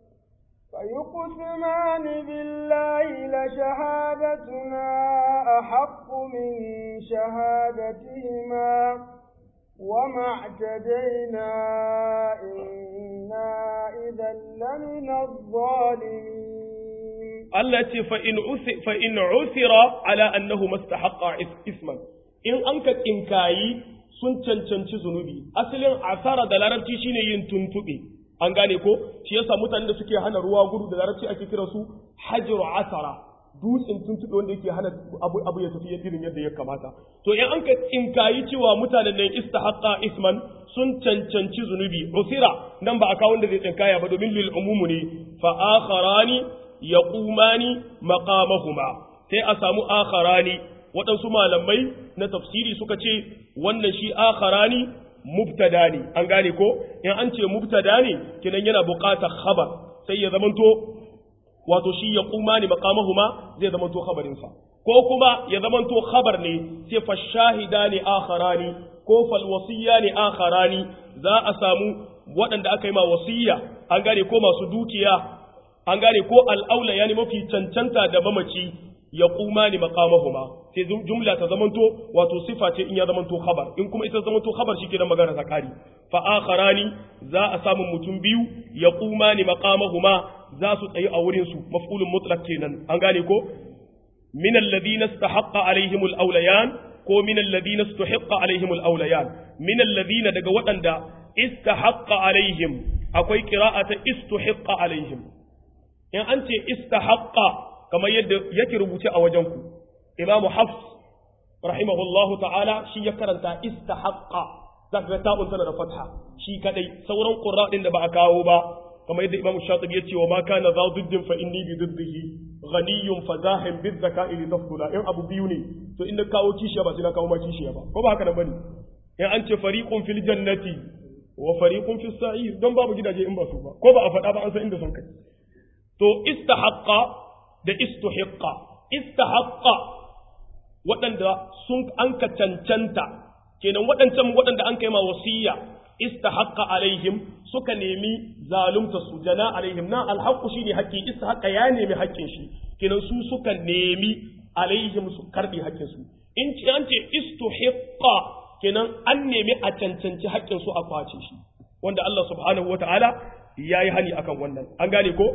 فيقسمان بالله لشهادتنا أحق من شهادتهما وما اعتدينا إنا إذا لمن الظالمين Allah ce fa in usira ala annahu mastahaqqa isman in an ka kinkayi sun cancanci zunubi asalin asara da larabci shine yin tuntube an gane ko shi yasa mutanen da suke hana ruwa gudu da larabci ake kira su hajru asara dutsen tuntube wanda yake hana abu ya tafi irin yadda ya kamata to in an ka kinkayi cewa mutanen nan istahaqqa isman sun cancanci zunubi usira nan ba a kawo wanda zai tsinkaya ba domin lil umumu ne fa akharani yaqumani maqamahuma sai a samu akharani waɗansu malamai na tafsiri suka ce wannan shi akharani mubtada ne an gane ko in an ce mubtada ne kinan yana buƙatar khabar sai ya zamanto wato shi ya kuma ni maqamahuma zai zamanto khabarin sa ko kuma ya zamanto khabar ne sai fa shahidani akharani ko fal wasiyani akharani za a samu waɗanda aka yi ma wasiya an gane ko masu dukiya an gane ko al'aula yani mafi cancanta da mamaci ya kuma ni maqamahuma sai jumla ta zamanto wato sifa ce in ya zamanto khabar in kuma ita zamanto khabar shikenan magana ta kari fa akharani za a samu mutum biyu ya kuma ni maqamahuma za su tsayi a wurin su maf'ulun mutlaq kenan an gane ko min alladhina istahaqqa alaihim alawliyan ko min alladhina istuhiqqa alaihim alawliyan min alladhina daga waɗanda istahaqqa alaihim akwai qira'ata istuhiqqa alaihim in an ce istahaqqa kamar yadda yake rubuce a wajenku imamu hafs rahimahullahu ta'ala shi ya karanta istahaqqa zaka ga ta'un tana da fatha shi kadai sauran qurra din da ba a kawo ba kamar yadda imamu shatibi ya ce wa ma kana za diddin fa inni bi diddihi ghaniyun fazahim bi zaka'i li tafdula in abu biyu ne to in kawo kishiya ba sai na kawo ma kishiya ba ko ba haka nan bane in an ce fariqun fil jannati wa fariqun fis sa'ir don babu gidaje in ba su ba ko ba a faɗa ba an san inda sun kai to istahaqqa da istuhiqqa istahaqqa waɗanda sun anka cancanta kenan waɗanda an kai ma wasiya istahaqqa alaihim suka nemi zalunta su jana alaihim na alhaqqu shine haƙƙi istahaqqa ya nemi haƙƙin shi kenan su suka nemi alaihim su karbi haƙƙin su in ce an ce istuhiqqa kenan an nemi a cancanci haƙƙin su a kwace shi wanda Allah subhanahu wataala yayi hani akan wannan an gane ko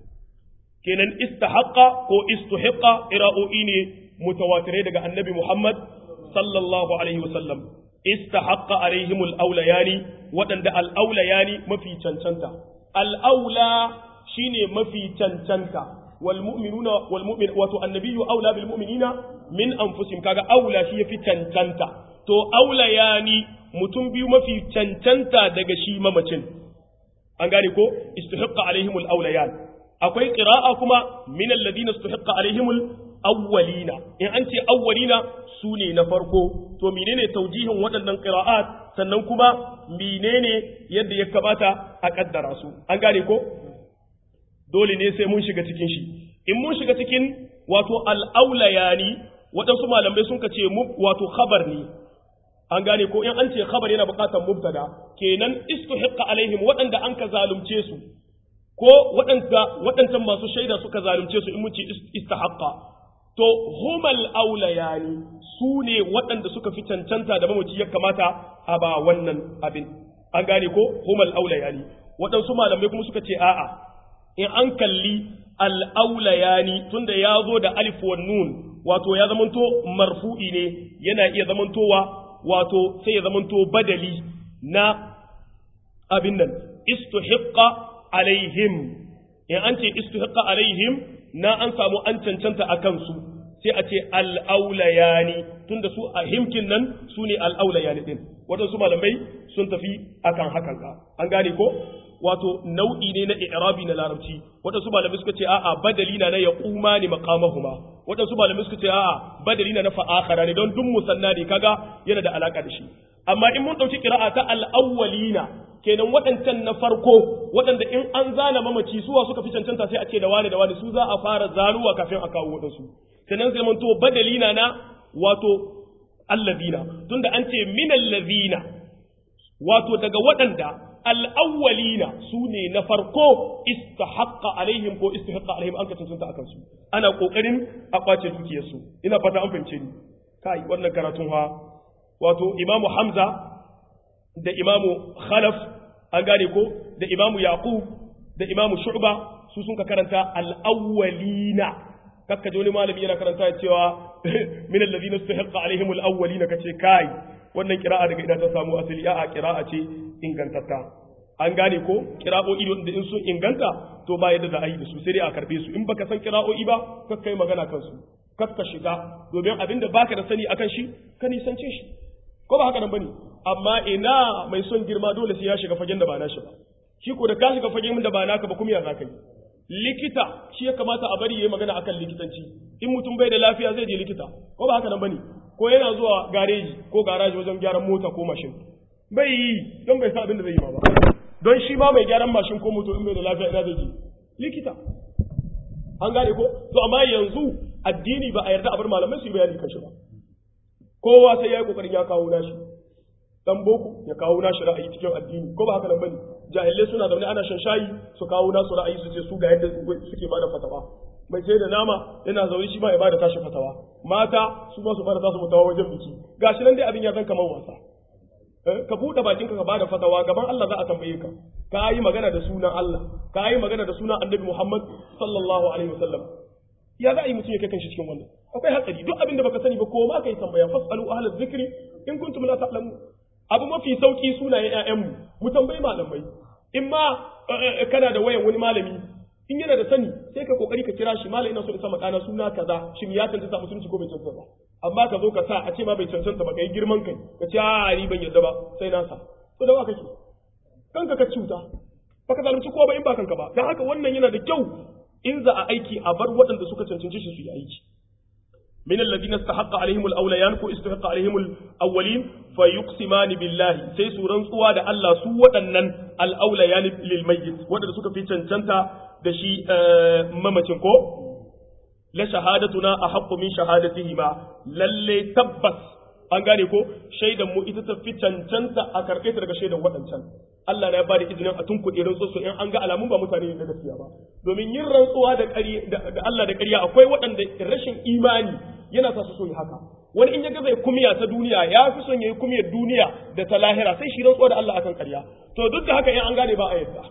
kenan istahaqqa ko istuhiqqa qira'o'i ne mutawatirai daga annabi Muhammad sallallahu alaihi wasallam istahaqqa alaihimul awlayani wadanda al-awlayani mafi cancanta al-awla shine mafi cancanta wal mu'minuna wal mu'min wato annabiyyu awla bil mu'minina min anfusihim kaga awla shi yafi cancanta to awlayani mutum biyu mafi cancanta daga shi mamacin an gane ko istahaqqa alaihimul awlayan akwai qira'a kuma min alladhina istuhiqqa alaihimul awwalina in an ce awwalina sune na farko to menene taujihin waɗannan qira'at sannan kuma menene yadda ya kamata a kaddara su an gane ko dole ne sai mun shiga cikin shi in mun shiga cikin wato al-awlayani waɗansu malamai sun kace wato khabar ne an gane ko in an ce khabar yana buƙatar mubtada kenan istuhiqqa alaihim waɗanda an ka zalunce su ko waɗancan masu shaida suka zalunce su in mun ce istahaqqa to humal aulayani su ne waɗanda suka fi cancanta da mamaci ya kamata a ba wannan abin an gane ko humal aulayani waɗansu malamai kuma suka ce a'a in an kalli al-aulayani tunda ya zo da alif wa nun wato ya zamanto marfu'i ne yana iya zamantowa wato sai ya zamanto badali na abin nan istuhiqqa alaihim in an ce istuhiqqa alaihim na an samu an cancanta a kansu sai a ce al'aulayani tunda su a himkin nan su ne al'aulayani din waɗansu malamai sun tafi akan hakan ka an gane ko wato nau'i ne na i'rabi na larabci waɗansu malamai suka ce a'a badali na ya kuma ni maqamahuma waɗansu malamai suka ce a'a badali na fa'akhara ne don duk musanna ne kaga yana da alaka da shi amma in mun dauki qira'a ta al-awwalina kenan waɗancan na farko waɗanda in an zana mamaci suwa suka fi cancanta sai a ce da wani su za a fara zaruwa kafin a kawo waɗansu sannan zai manto badalina na wato allazina tunda an ce minal ladina wato daga waɗanda al-awwalina su ne na farko istahaqqa alaihim ko istahaqqa alaihim an ka cancanta akan su ana kokarin a kwace dukiyar su ina fata an fahimce ni kai wannan karatun wato imamu hamza da imamu khalaf an gane ko da imamu yaqub da imamu shu'ba su sun ka karanta al-awwalina kakka ji wani malami yana karanta cewa min alladhina istahaqqa alaihim al-awwalina kace kai wannan qira'a daga ina ta samu asali a qira'a ce ingantatta an gane ko qira'o'i da in sun inganta to ba yadda za a yi da su sai dai a karbe su in baka san qira'o'i ba kakka yi magana kansu kakka shiga domin abinda baka da sani akan shi ka nisance shi ko ba haka nan bane amma ina mai son girma dole sai ya shiga fagen da ba nashi ba shi ko da ka shiga fagen da ba naka ba kuma ya zaka yi likita shi ya kamata a bari yayi magana akan likitanci in mutum bai da lafiya zai je likita ko ba haka nan bane ko yana zuwa gareji ko garaji wajen gyaran mota ko mashin bai yi don bai sa abin da zai yi ba don shi ma mai gyaran mashin ko moto in bai da lafiya ina zai je likita an gane ko to amma yanzu addini ba a yarda a bar malamai su yi bayani kan shi ba kowa sai ya yi kokarin ya kawo nashi dan boko ya kawo nashi ra'ayi cikin addini ko ba haka nan bane jahilai suna zaune ana shan shayi su kawo nasu ra'ayi su ce su ga yadda suke bada fatawa mai sai da nama yana zaune shi ma ya bada tashi fatawa mata su ma su bada tasu fatawa wajen biki gashi nan dai abin ya zan kamar wasa ka buɗe bakinka ka bada fatawa gaban Allah za a tambaye ka ka yi magana da sunan Allah ka yi magana da sunan Annabi Muhammad sallallahu alaihi wasallam ya za a yi mutum ya kai kanshi cikin wannan akwai hatsari duk abin da baka sani ba ko ma kai tambaya fasalu ahlaz zikri in kuntum la ta'lamun abu mafi sauki sunayen ƴaƴanmu mu tambayi malamai in ma kana da wayan wani malami in yana da sani sai ka kokari ka kira shi malai ina so in sa makana suna kaza shin ya tantance musulunci ko bai tantance ba amma ka zo ka sa a ce ma bai cancanta ba kai girman kai ka ce a ni ban yarda ba sai na sa to da wa kake kanka ka cuta baka zalunci kowa ba in ba kanka ba dan haka wannan yana da kyau in za a aiki a bar waɗanda suka cancanci shi su yi aiki min alladhina istahaqqa alaihim alawliyan ko istahaqqa alaihim alawwalin fayuqsiman billahi sai su rantsuwa da Allah su waɗannan alawliyan lil mayyit waɗanda suka fi cancanta da shi mamacin ko la shahadatuna ahaqqu min shahadatihima lalle tabbas an gane ko shaidan mu ita ta fi cancanta a karɓe ta daga shaidan waɗancan Allah na ya bada izinin a tunkuɗe rantsuwa in an ga alamun ba mutane ne na gaskiya ba domin yin rantsuwa da Allah da ƙarya akwai waɗanda rashin imani yana sa su so yi haka wani in ya ga zai kumiya ta duniya ya fi son ya yi kumiyar duniya da ta lahira sai shi rantsuwa da Allah akan ƙarya to duk da haka in an gane ba a yadda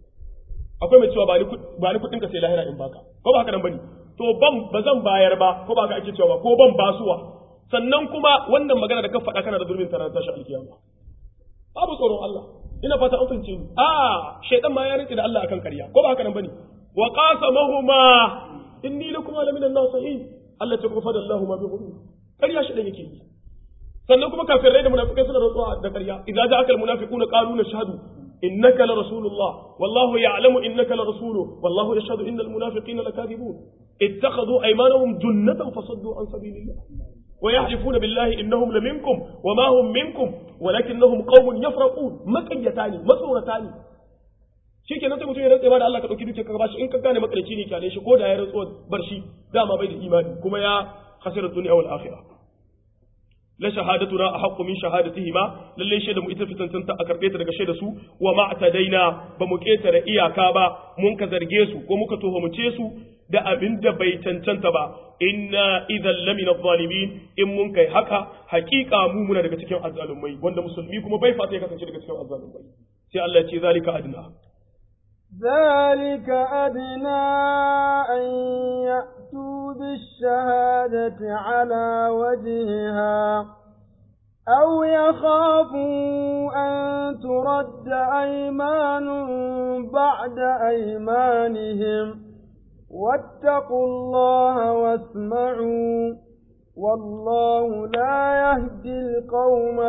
akwai mai cewa ba ni kuɗin ka sai lahira in baka ko ba haka nan bane to ba zan bayar ba ko ba haka ake cewa ba ko ban basuwa sannan kuma wannan magana da ka faɗa kana da durbin tana tashi alkiyama babu tsoron Allah ina fata an fahimce ni shaytan ma ya rike da Allah akan ƙarya ko ba haka nan bane wa qasamahuma inni lakum minan nasihin Allah ta kufa da Allah ma bi ghurur ƙarya shi da yake yi sannan kuma kafirai da munafikai suna rantsuwa da ƙarya idza ja'aka almunafiquna qalu nashhadu innaka la rasulullah wallahu ya'lamu innaka la rasuluhu wallahu yashhadu innal munafiqina lakadibun ittakhadhu aymanahum junnatan fasaddu an sabilillah ويحلفون بالله إنهم لمنكم وما هم منكم ولكنهم قوم يفرقون مكيتاني مسورتاني shikenan sai mutum ya rantsa ba da Allah ka dauki duke ka bashi in ka gane makarici ne kyale shi ko da ya rantsuwa bar shi dama bai da imani kuma ya khasira dunya wal akhirah la shahadatuna ahqqu min shahadatihima lalle shaida mu ita fitantanta a karbe ta daga shaida su wa ma atadaina ba mu ketare iyaka ba mun ka zarge su ko muka tuhumce su da abin da bai cancanta ba inna idan lamina zalimin in mun kai haka hakika mu muna daga cikin azzalumai wanda musulmi kuma bai fata ya kasance daga cikin azzalumai sai Allah ya ce zalika adna an ya'tu bish-shahadati ala wajhiha aw yakhafu an turadda aymanun ba'da aymanihim واتقوا الله واسمعوا والله لا يهدي القوم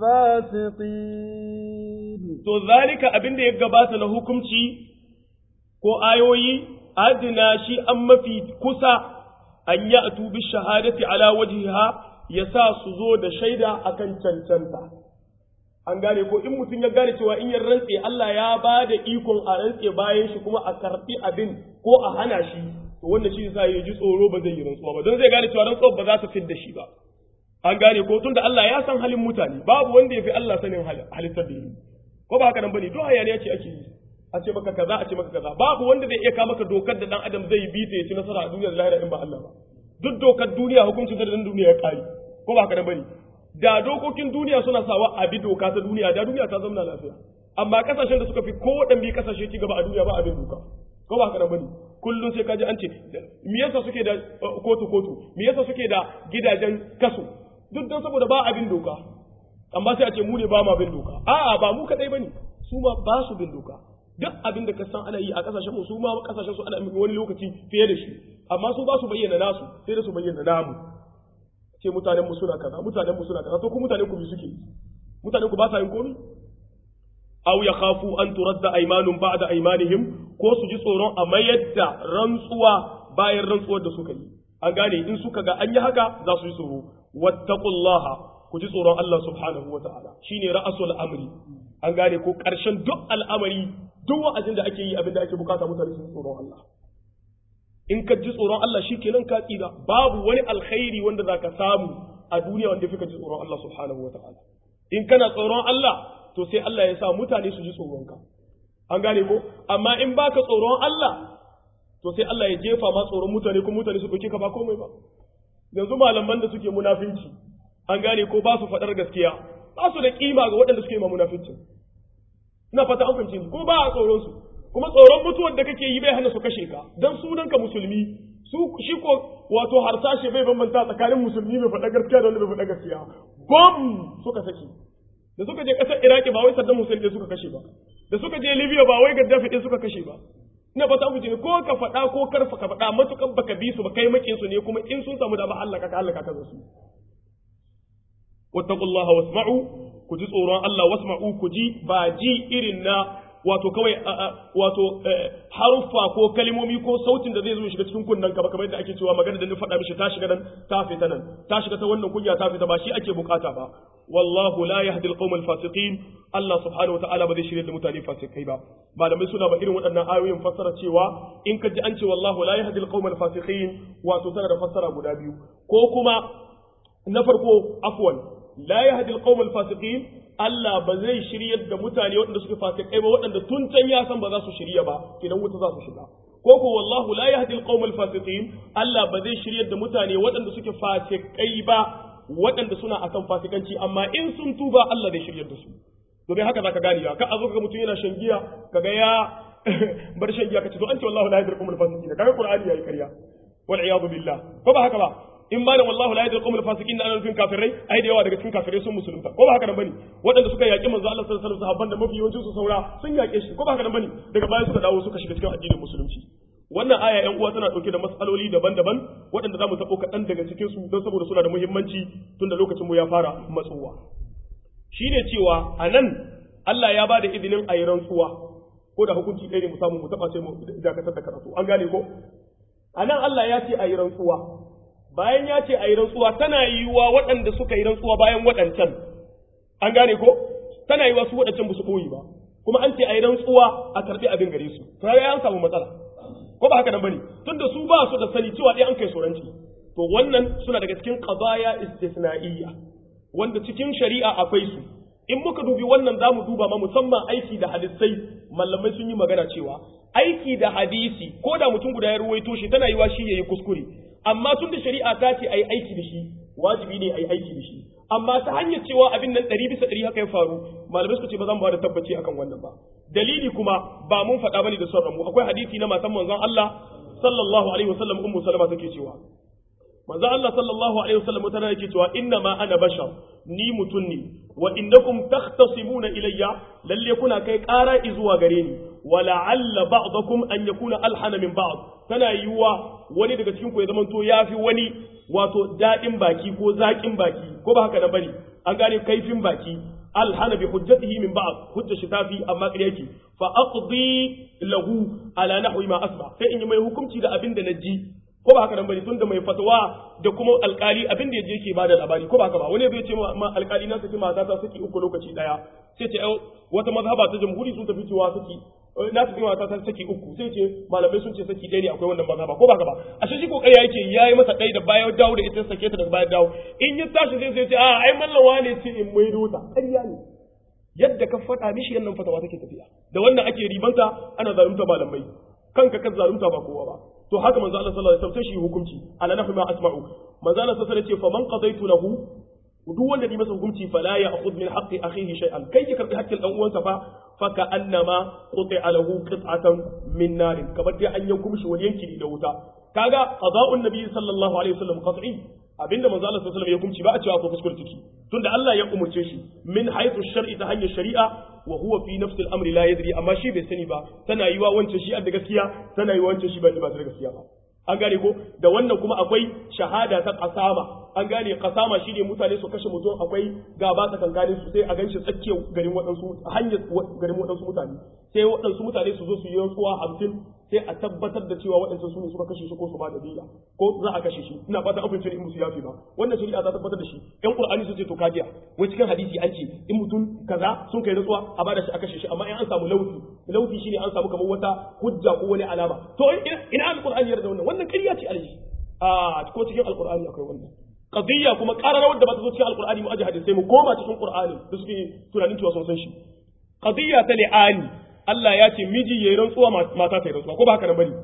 الفاسقين to zalika abin da ya gabata na hukunci ko ayoyi adina shi an mafi kusa an ya'tu bi shahadati ala wajhiha yasa su zo da shaida akan cancanta an gane ko in mutum ya gane cewa in ya rantse Allah ya ba da ikon a rantse bayan shi kuma a karbi abin ko a hana shi to wannan shi yasa ya ji tsoro ba zai yi rantsuwa ba don zai gane cewa rantsuwa ba za ta fidda shi ba an gane ko tunda Allah ya san halin mutane babu wanda ya fi Allah sanin halittar da yi ko ba haka nan bane duk hayaniya ce ake yi a ce maka kaza a ce maka kaza babu wanda zai iya kawo maka dokar da dan adam zai bi ta ya ci nasara a duniyar lahira in ba Allah ba duk dokar duniya hukuncin da dan duniya ya kare ko ba haka nan bane da dokokin duniya suna sawa a bi doka ta duniya da duniya ta zama lafiya amma kasashen da suka fi ko waɗanne kasashe ci gaba a duniya ba abin doka ko ba haka nan bane kullum sai kaji an ce me yasa suke da kotu me yasa suke da gidajen kaso duk dan saboda ba abin doka amma sai a ce mu ne ba ma bin doka a'a ba mu kadai bane su ma ba su bin doka duk abin da ka san ana yi a kasashen mu su ma kasashen su ana wani lokaci fiye da shi amma su ba su bayyana nasu sai da su bayyana namu ce mutanen mu suna kaza to ku mutane ku bi suke mutane ku ba sa yin komai aw yakhafu an turadda aymanun ba'da aymanihim ko su ji tsoron a mayar da rantsuwa bayan rantsuwar da suka yi an gane in suka ga an yi haka za su yi tsoro wattaqullaha ku ji tsoron Allah subhanahu wataala shine ra'asul amri an gane ko karshen duk al'amari duk wa'azin da ake yi abin da ake bukata mutane su tsoron Allah in ka ji tsoron Allah shikenan ka tsira babu wani alkhairi wanda zaka samu a duniya wanda fi ka ji tsoron Allah subhanahu wataala in kana tsoron Allah to sai Allah ya sa mutane su ji tsoron ka an gane ko amma in baka tsoron Allah to sai Allah ya jefa ma tsoron mutane kuma mutane su dauke ka ba komai ba yanzu malaman da suke munafinci an gane ko ba su fadar gaskiya ba su da kima ga waɗanda suke ma munafinci ina fata an fahimci ko ba a tsoron su kuma tsoron mutuwar da kake yi bai hana su kashe ka dan sunanka musulmi su shi ko wato harsashe bai bambanta tsakanin musulmi mai faɗa gaskiya da wanda bai faɗa gaskiya bom suka saki da suka je ƙasar Iraki ba wai Saddam Hussein suka kashe ba da suka je Libya ba wai Gaddafi ɗin suka kashe ba ina fata mu ne ko ka faɗa ko karfa ka faɗa matukan baka bi su ba kai makin su ne kuma in sun samu dama Allah ka halaka ka su wattaqullaha wasma'u ku ji tsoron Allah wasma'u ku ji ba ji irin na wato kawai wato haruffa ko kalmomi ko sautin da zai zo shiga cikin kunnen ka ba kamar yadda ake cewa magana da ni faɗa mishi ta shiga nan ta fita nan ta shiga ta wannan kunya ta fita ba shi ake bukata ba wallahu la yahdi alqawm alfasiqin Allah subhanahu wataala ba zai shirye da mutane fasikai ba malamai suna ba irin waɗannan ayoyin fassara cewa in ka ji an ce wallahu la yahdi alqawm alfasiqin wato tana da fassara guda biyu ko kuma na farko afwan la yahdi alqawm alfasiqin Allah ba zai shiryar da mutane waɗanda suke fasikai ba waɗanda tun can ya san ba za su shirya ba idan wuta za su shiga ko ko wallahu la yahdi alqawm alfasiqin Allah ba zai shiryar da mutane waɗanda suke fasikai ba waɗanda suna akan fasikanci amma in sun tuba Allah zai shiryar da su domin haka zaka gani ka a zo kaga mutum yana shan giya kaga ya bar shan giya kace to an ce wallahu la yahdi alqawm alfasiqin kaga qur'ani yayi ƙarya wal iyadu billah ko ba haka ba in ba da wallahu la yahdi alqawm alfasiqin da nufin kafirai ai da yawa daga cikin kafirai sun musulunta ko ba haka nan bane waɗanda suka yaki manzo Allah sallallahu alaihi wasallam sahabban da mafi yawancin su saura sun yake shi ko ba haka nan bane daga baya suka dawo suka shiga cikin addinin musulunci wannan aya ƴan uwa tana dauke da matsaloli daban-daban waɗanda zamu tabo kaɗan daga cikin su don saboda suna da muhimmanci tunda lokacin mu ya fara matsuwa shine cewa anan Allah ya bada izinin ayi rantsuwa ko da hukunci ɗaya ne mu samu mu taba sai mu dakatar da karatu an gane ko anan Allah ya ce ayi rantsuwa bayan ya ce ayi rantsuwa tana yiwuwa waɗanda suka yi rantsuwa bayan waɗancan an gane ko tana yiwuwa su waɗancan ba su koyi ba kuma an ce ayi rantsuwa a karɓi abin gare su to ya an samu matsala ko ba haka nan bane tunda su ba su da sani cewa dai an kai soranci to wannan suna daga cikin qadaya istisna'iyya wanda cikin shari'a akwai su in muka dubi wannan zamu duba ma musamman aiki da hadisai mallamai sun yi magana cewa aiki da hadisi ko da mutum guda ya ruwaito shi tana yiwa shi yayi kuskure amma tunda shari'a ta ce ayi aiki da shi wajibi ne ayi aiki da shi amma ta hanyar cewa abin nan 100% haka ya faru malamai suka ce ba zan ba da tabbaci akan wannan ba dalili kuma ba mun faɗa bane da son mu akwai hadisi na matan manzon Allah sallallahu alaihi wasallam ummu salama take cewa manzon Allah sallallahu alaihi wasallam tana yake cewa inna ma ana bashar ni mutun ne wa innakum takhtasimuna ilayya lalle kuna kai ƙara zuwa gare ni wa la'alla ba'dakum an yakuna alhana min ba'd tana yiwa wani daga cikin ku ya zamanto yafi wani wato dadin baki ko zakin baki ko ba haka nan bane an gane kaifin baki alhana bi hujjatihi min ba'd hujja shi tafi amma kare yake fa aqdi lahu ala nahwi ma asma sai in yi mai hukunci da abin da naji ko ba haka nan bane tunda mai fatawa da kuma alkali abin da yaje yake bada labari ko ba haka ba wani zai ce ma alkali na saki mata ta saki uku lokaci daya sai ce wata mazhaba ta jamhuri sun tafi cewa saki na saki mata ta saki uku sai ce malamai sun ce saki ɗaya ne akwai wannan mazhaba ko ba haka ba a shi kokari yake yayi masa ɗaya da bayan dawo da ita sake ta da bayan dawo in ya tashi sai ce a ai mallawa ne ce in mai dota ƙarya ne yadda ka faɗa mishi yannan fatawa take tafiya da wannan ake ribanta ana zalunta malamai kanka ka zalunta ba kowa ba to haka manzo Allah sallallahu alaihi wasallam shi hukunci ala nahwi ma asma'u manzo Allah sallallahu alaihi wasallam ce fa man qadaitu lahu duk wanda ni masa hukunci fala ya'khudh min haqqi akhihi shay'an kai ki karbi haƙƙin dan uwansa fa ka annama quti'a lahu qit'atan min nar kamar dai an yanku mishi wani yanki da wuta kaga qada'un nabi sallallahu alaihi wasallam qat'i abinda manzo Allah sallallahu alaihi wasallam ya hukunci ba a cewa ko kuskure ciki tunda Allah ya umurce shi min haythu shar'i ta hanyar shari'a wa huwa fi nafsi al-amri la yadri amma shi bai sani ba tana yiwa wancan shi da gaskiya tana yiwa wancan shi ba da gaskiya ba an gane ko da wannan kuma akwai shahada ta qasama an gane qasama shine mutane su kashe mutum akwai gaba tsakankanin su sai a ganshi tsakiyar garin waɗansu hanyar garin waɗansu mutane sai waɗansu mutane su zo su yi rantsuwa 50 sai a tabbatar da cewa waɗansu su ne suka kashe shi ko su ba da diya ko za a kashe shi ina fata abin in musu yafi ba wannan shari'a za ta tabbatar da shi ɗan qur'ani sun ce to kajiya wai cikin hadisi an ce in mutum kaza sun kai rantsuwa a bada shi a kashe shi amma in an samu lauti shine an samu kamar wata hujja ko wani alama to ina alqur'ani yarda wannan ƙarya ce alaji a ko cikin alqur'ani akwai wannan qadiyya kuma qararawar da ba ta zo cikin alqur'ani mu aje hadisi sai mu koma cikin qur'ani da suke tunanin cewa sun san shi qadiyya ta li'ani Allah ya ce miji yayin rantsuwa mata ta yi rantsuwa ko ba haka nan bane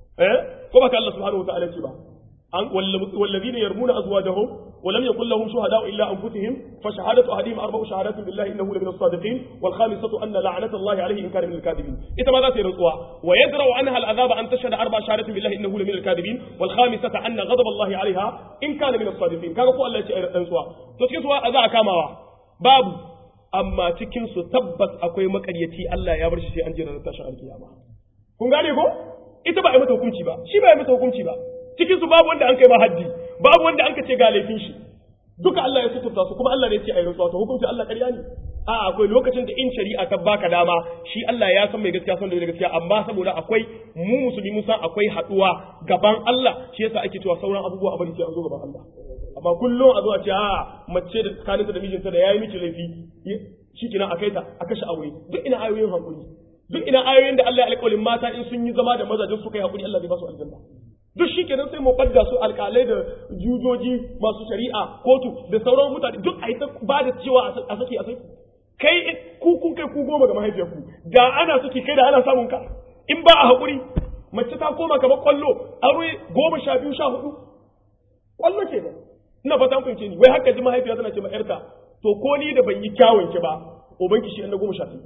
ko ba ka Allah subhanahu wataala ce ba an wallazina yarmuna azwajahum wa lam yakul lahum shuhada illa anfusuhum fa shahadatu ahadihim arba'u shahadatin billahi innahu la min as-sadiqin wal khamisatu anna la'nata Allah alayhi in kana min al-kadhibin ita ma za ta yi rantsuwa wa yadra'u anha al-adhaba an tashhada arba'a shahadatin billahi innahu la min al-kadhibin wal khamisatu anna ghadab Allah alayha in kana min as-sadiqin kaga ko Allah ya ce ai rantsuwa to cikin su za a kamawa babu amma cikin su tabbas akwai makaryaci Allah ya bar shi sai an jira tashin alkiyama kun gane ko ita ba a yi mata hukunci ba shi ba a yi mata hukunci ba cikin su babu wanda an kai ba haddi babu wanda an ka ce ga laifin shi duka Allah ya suturta su kuma Allah ne ya ce a yi rantsuwa to hukunci Allah ƙarya ne a akwai lokacin da in shari'a ta baka dama shi Allah ya san mai gaskiya san da mai gaskiya amma saboda akwai mu musulmi mun san akwai haduwa gaban Allah shi yasa ake cewa sauran abubuwa a bari sai an zo gaban Allah amma kullum a zo a ce a mace da tsakaninta da mijinta da yayi miki laifi shikenan a kai ta a kashe aure duk ina ayoyin hakuri duk ina ayoyin da Allah ya alƙawarin mata in sun yi zama da mazajin su kai hakuri Allah zai ba su aljanna duk shikenan sai mu badda su alƙalai da jujoji masu shari'a kotu da sauran mutane duk a yi ta ba da cewa a saki a saki kai ku kun kai ku goma ga mahaifiyarku da ana saki kai da ana samun ka in ba a hakuri mace ta koma kamar kwallo aure 12 14 kwallo ke ba ina fata kun ce ni wai haka ji mahaifiya tana ce ma yarta to ko ni da ban yi kyawun ki ba ubanki shi na 12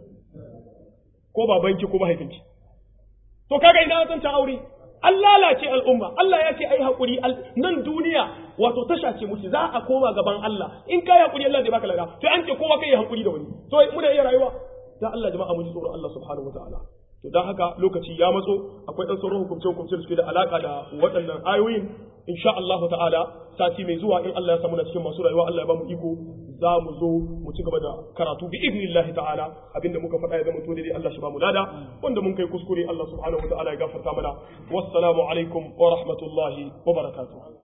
ko babanki ko mahaifinki to kaga ina san ta aure an lalace al'umma Allah ya ce ai hakuri nan duniya wato tasha ce muke za a koma gaban Allah in kai hakuri Allah zai baka lada to an ce kowa kai hakuri da wani to muna iya rayuwa dan Allah jama'a mu ji tsoron Allah subhanahu wataala to dan haka lokaci ya matso akwai dan sauran hukumce da suke da alaka da waɗannan ayoyin insha Allah ta'ala sati mai zuwa in Allah ya samu na cikin masu rayuwa Allah ya ba mu iko za mu zo mu ci gaba da karatu bi idnillahi ta'ala abinda muka faɗa ya zama to dai Allah shi ba mu lada wanda mun kai kuskure Allah subhanahu wa ta'ala ya gafarta mana wassalamu alaikum wa rahmatullahi wa barakatuh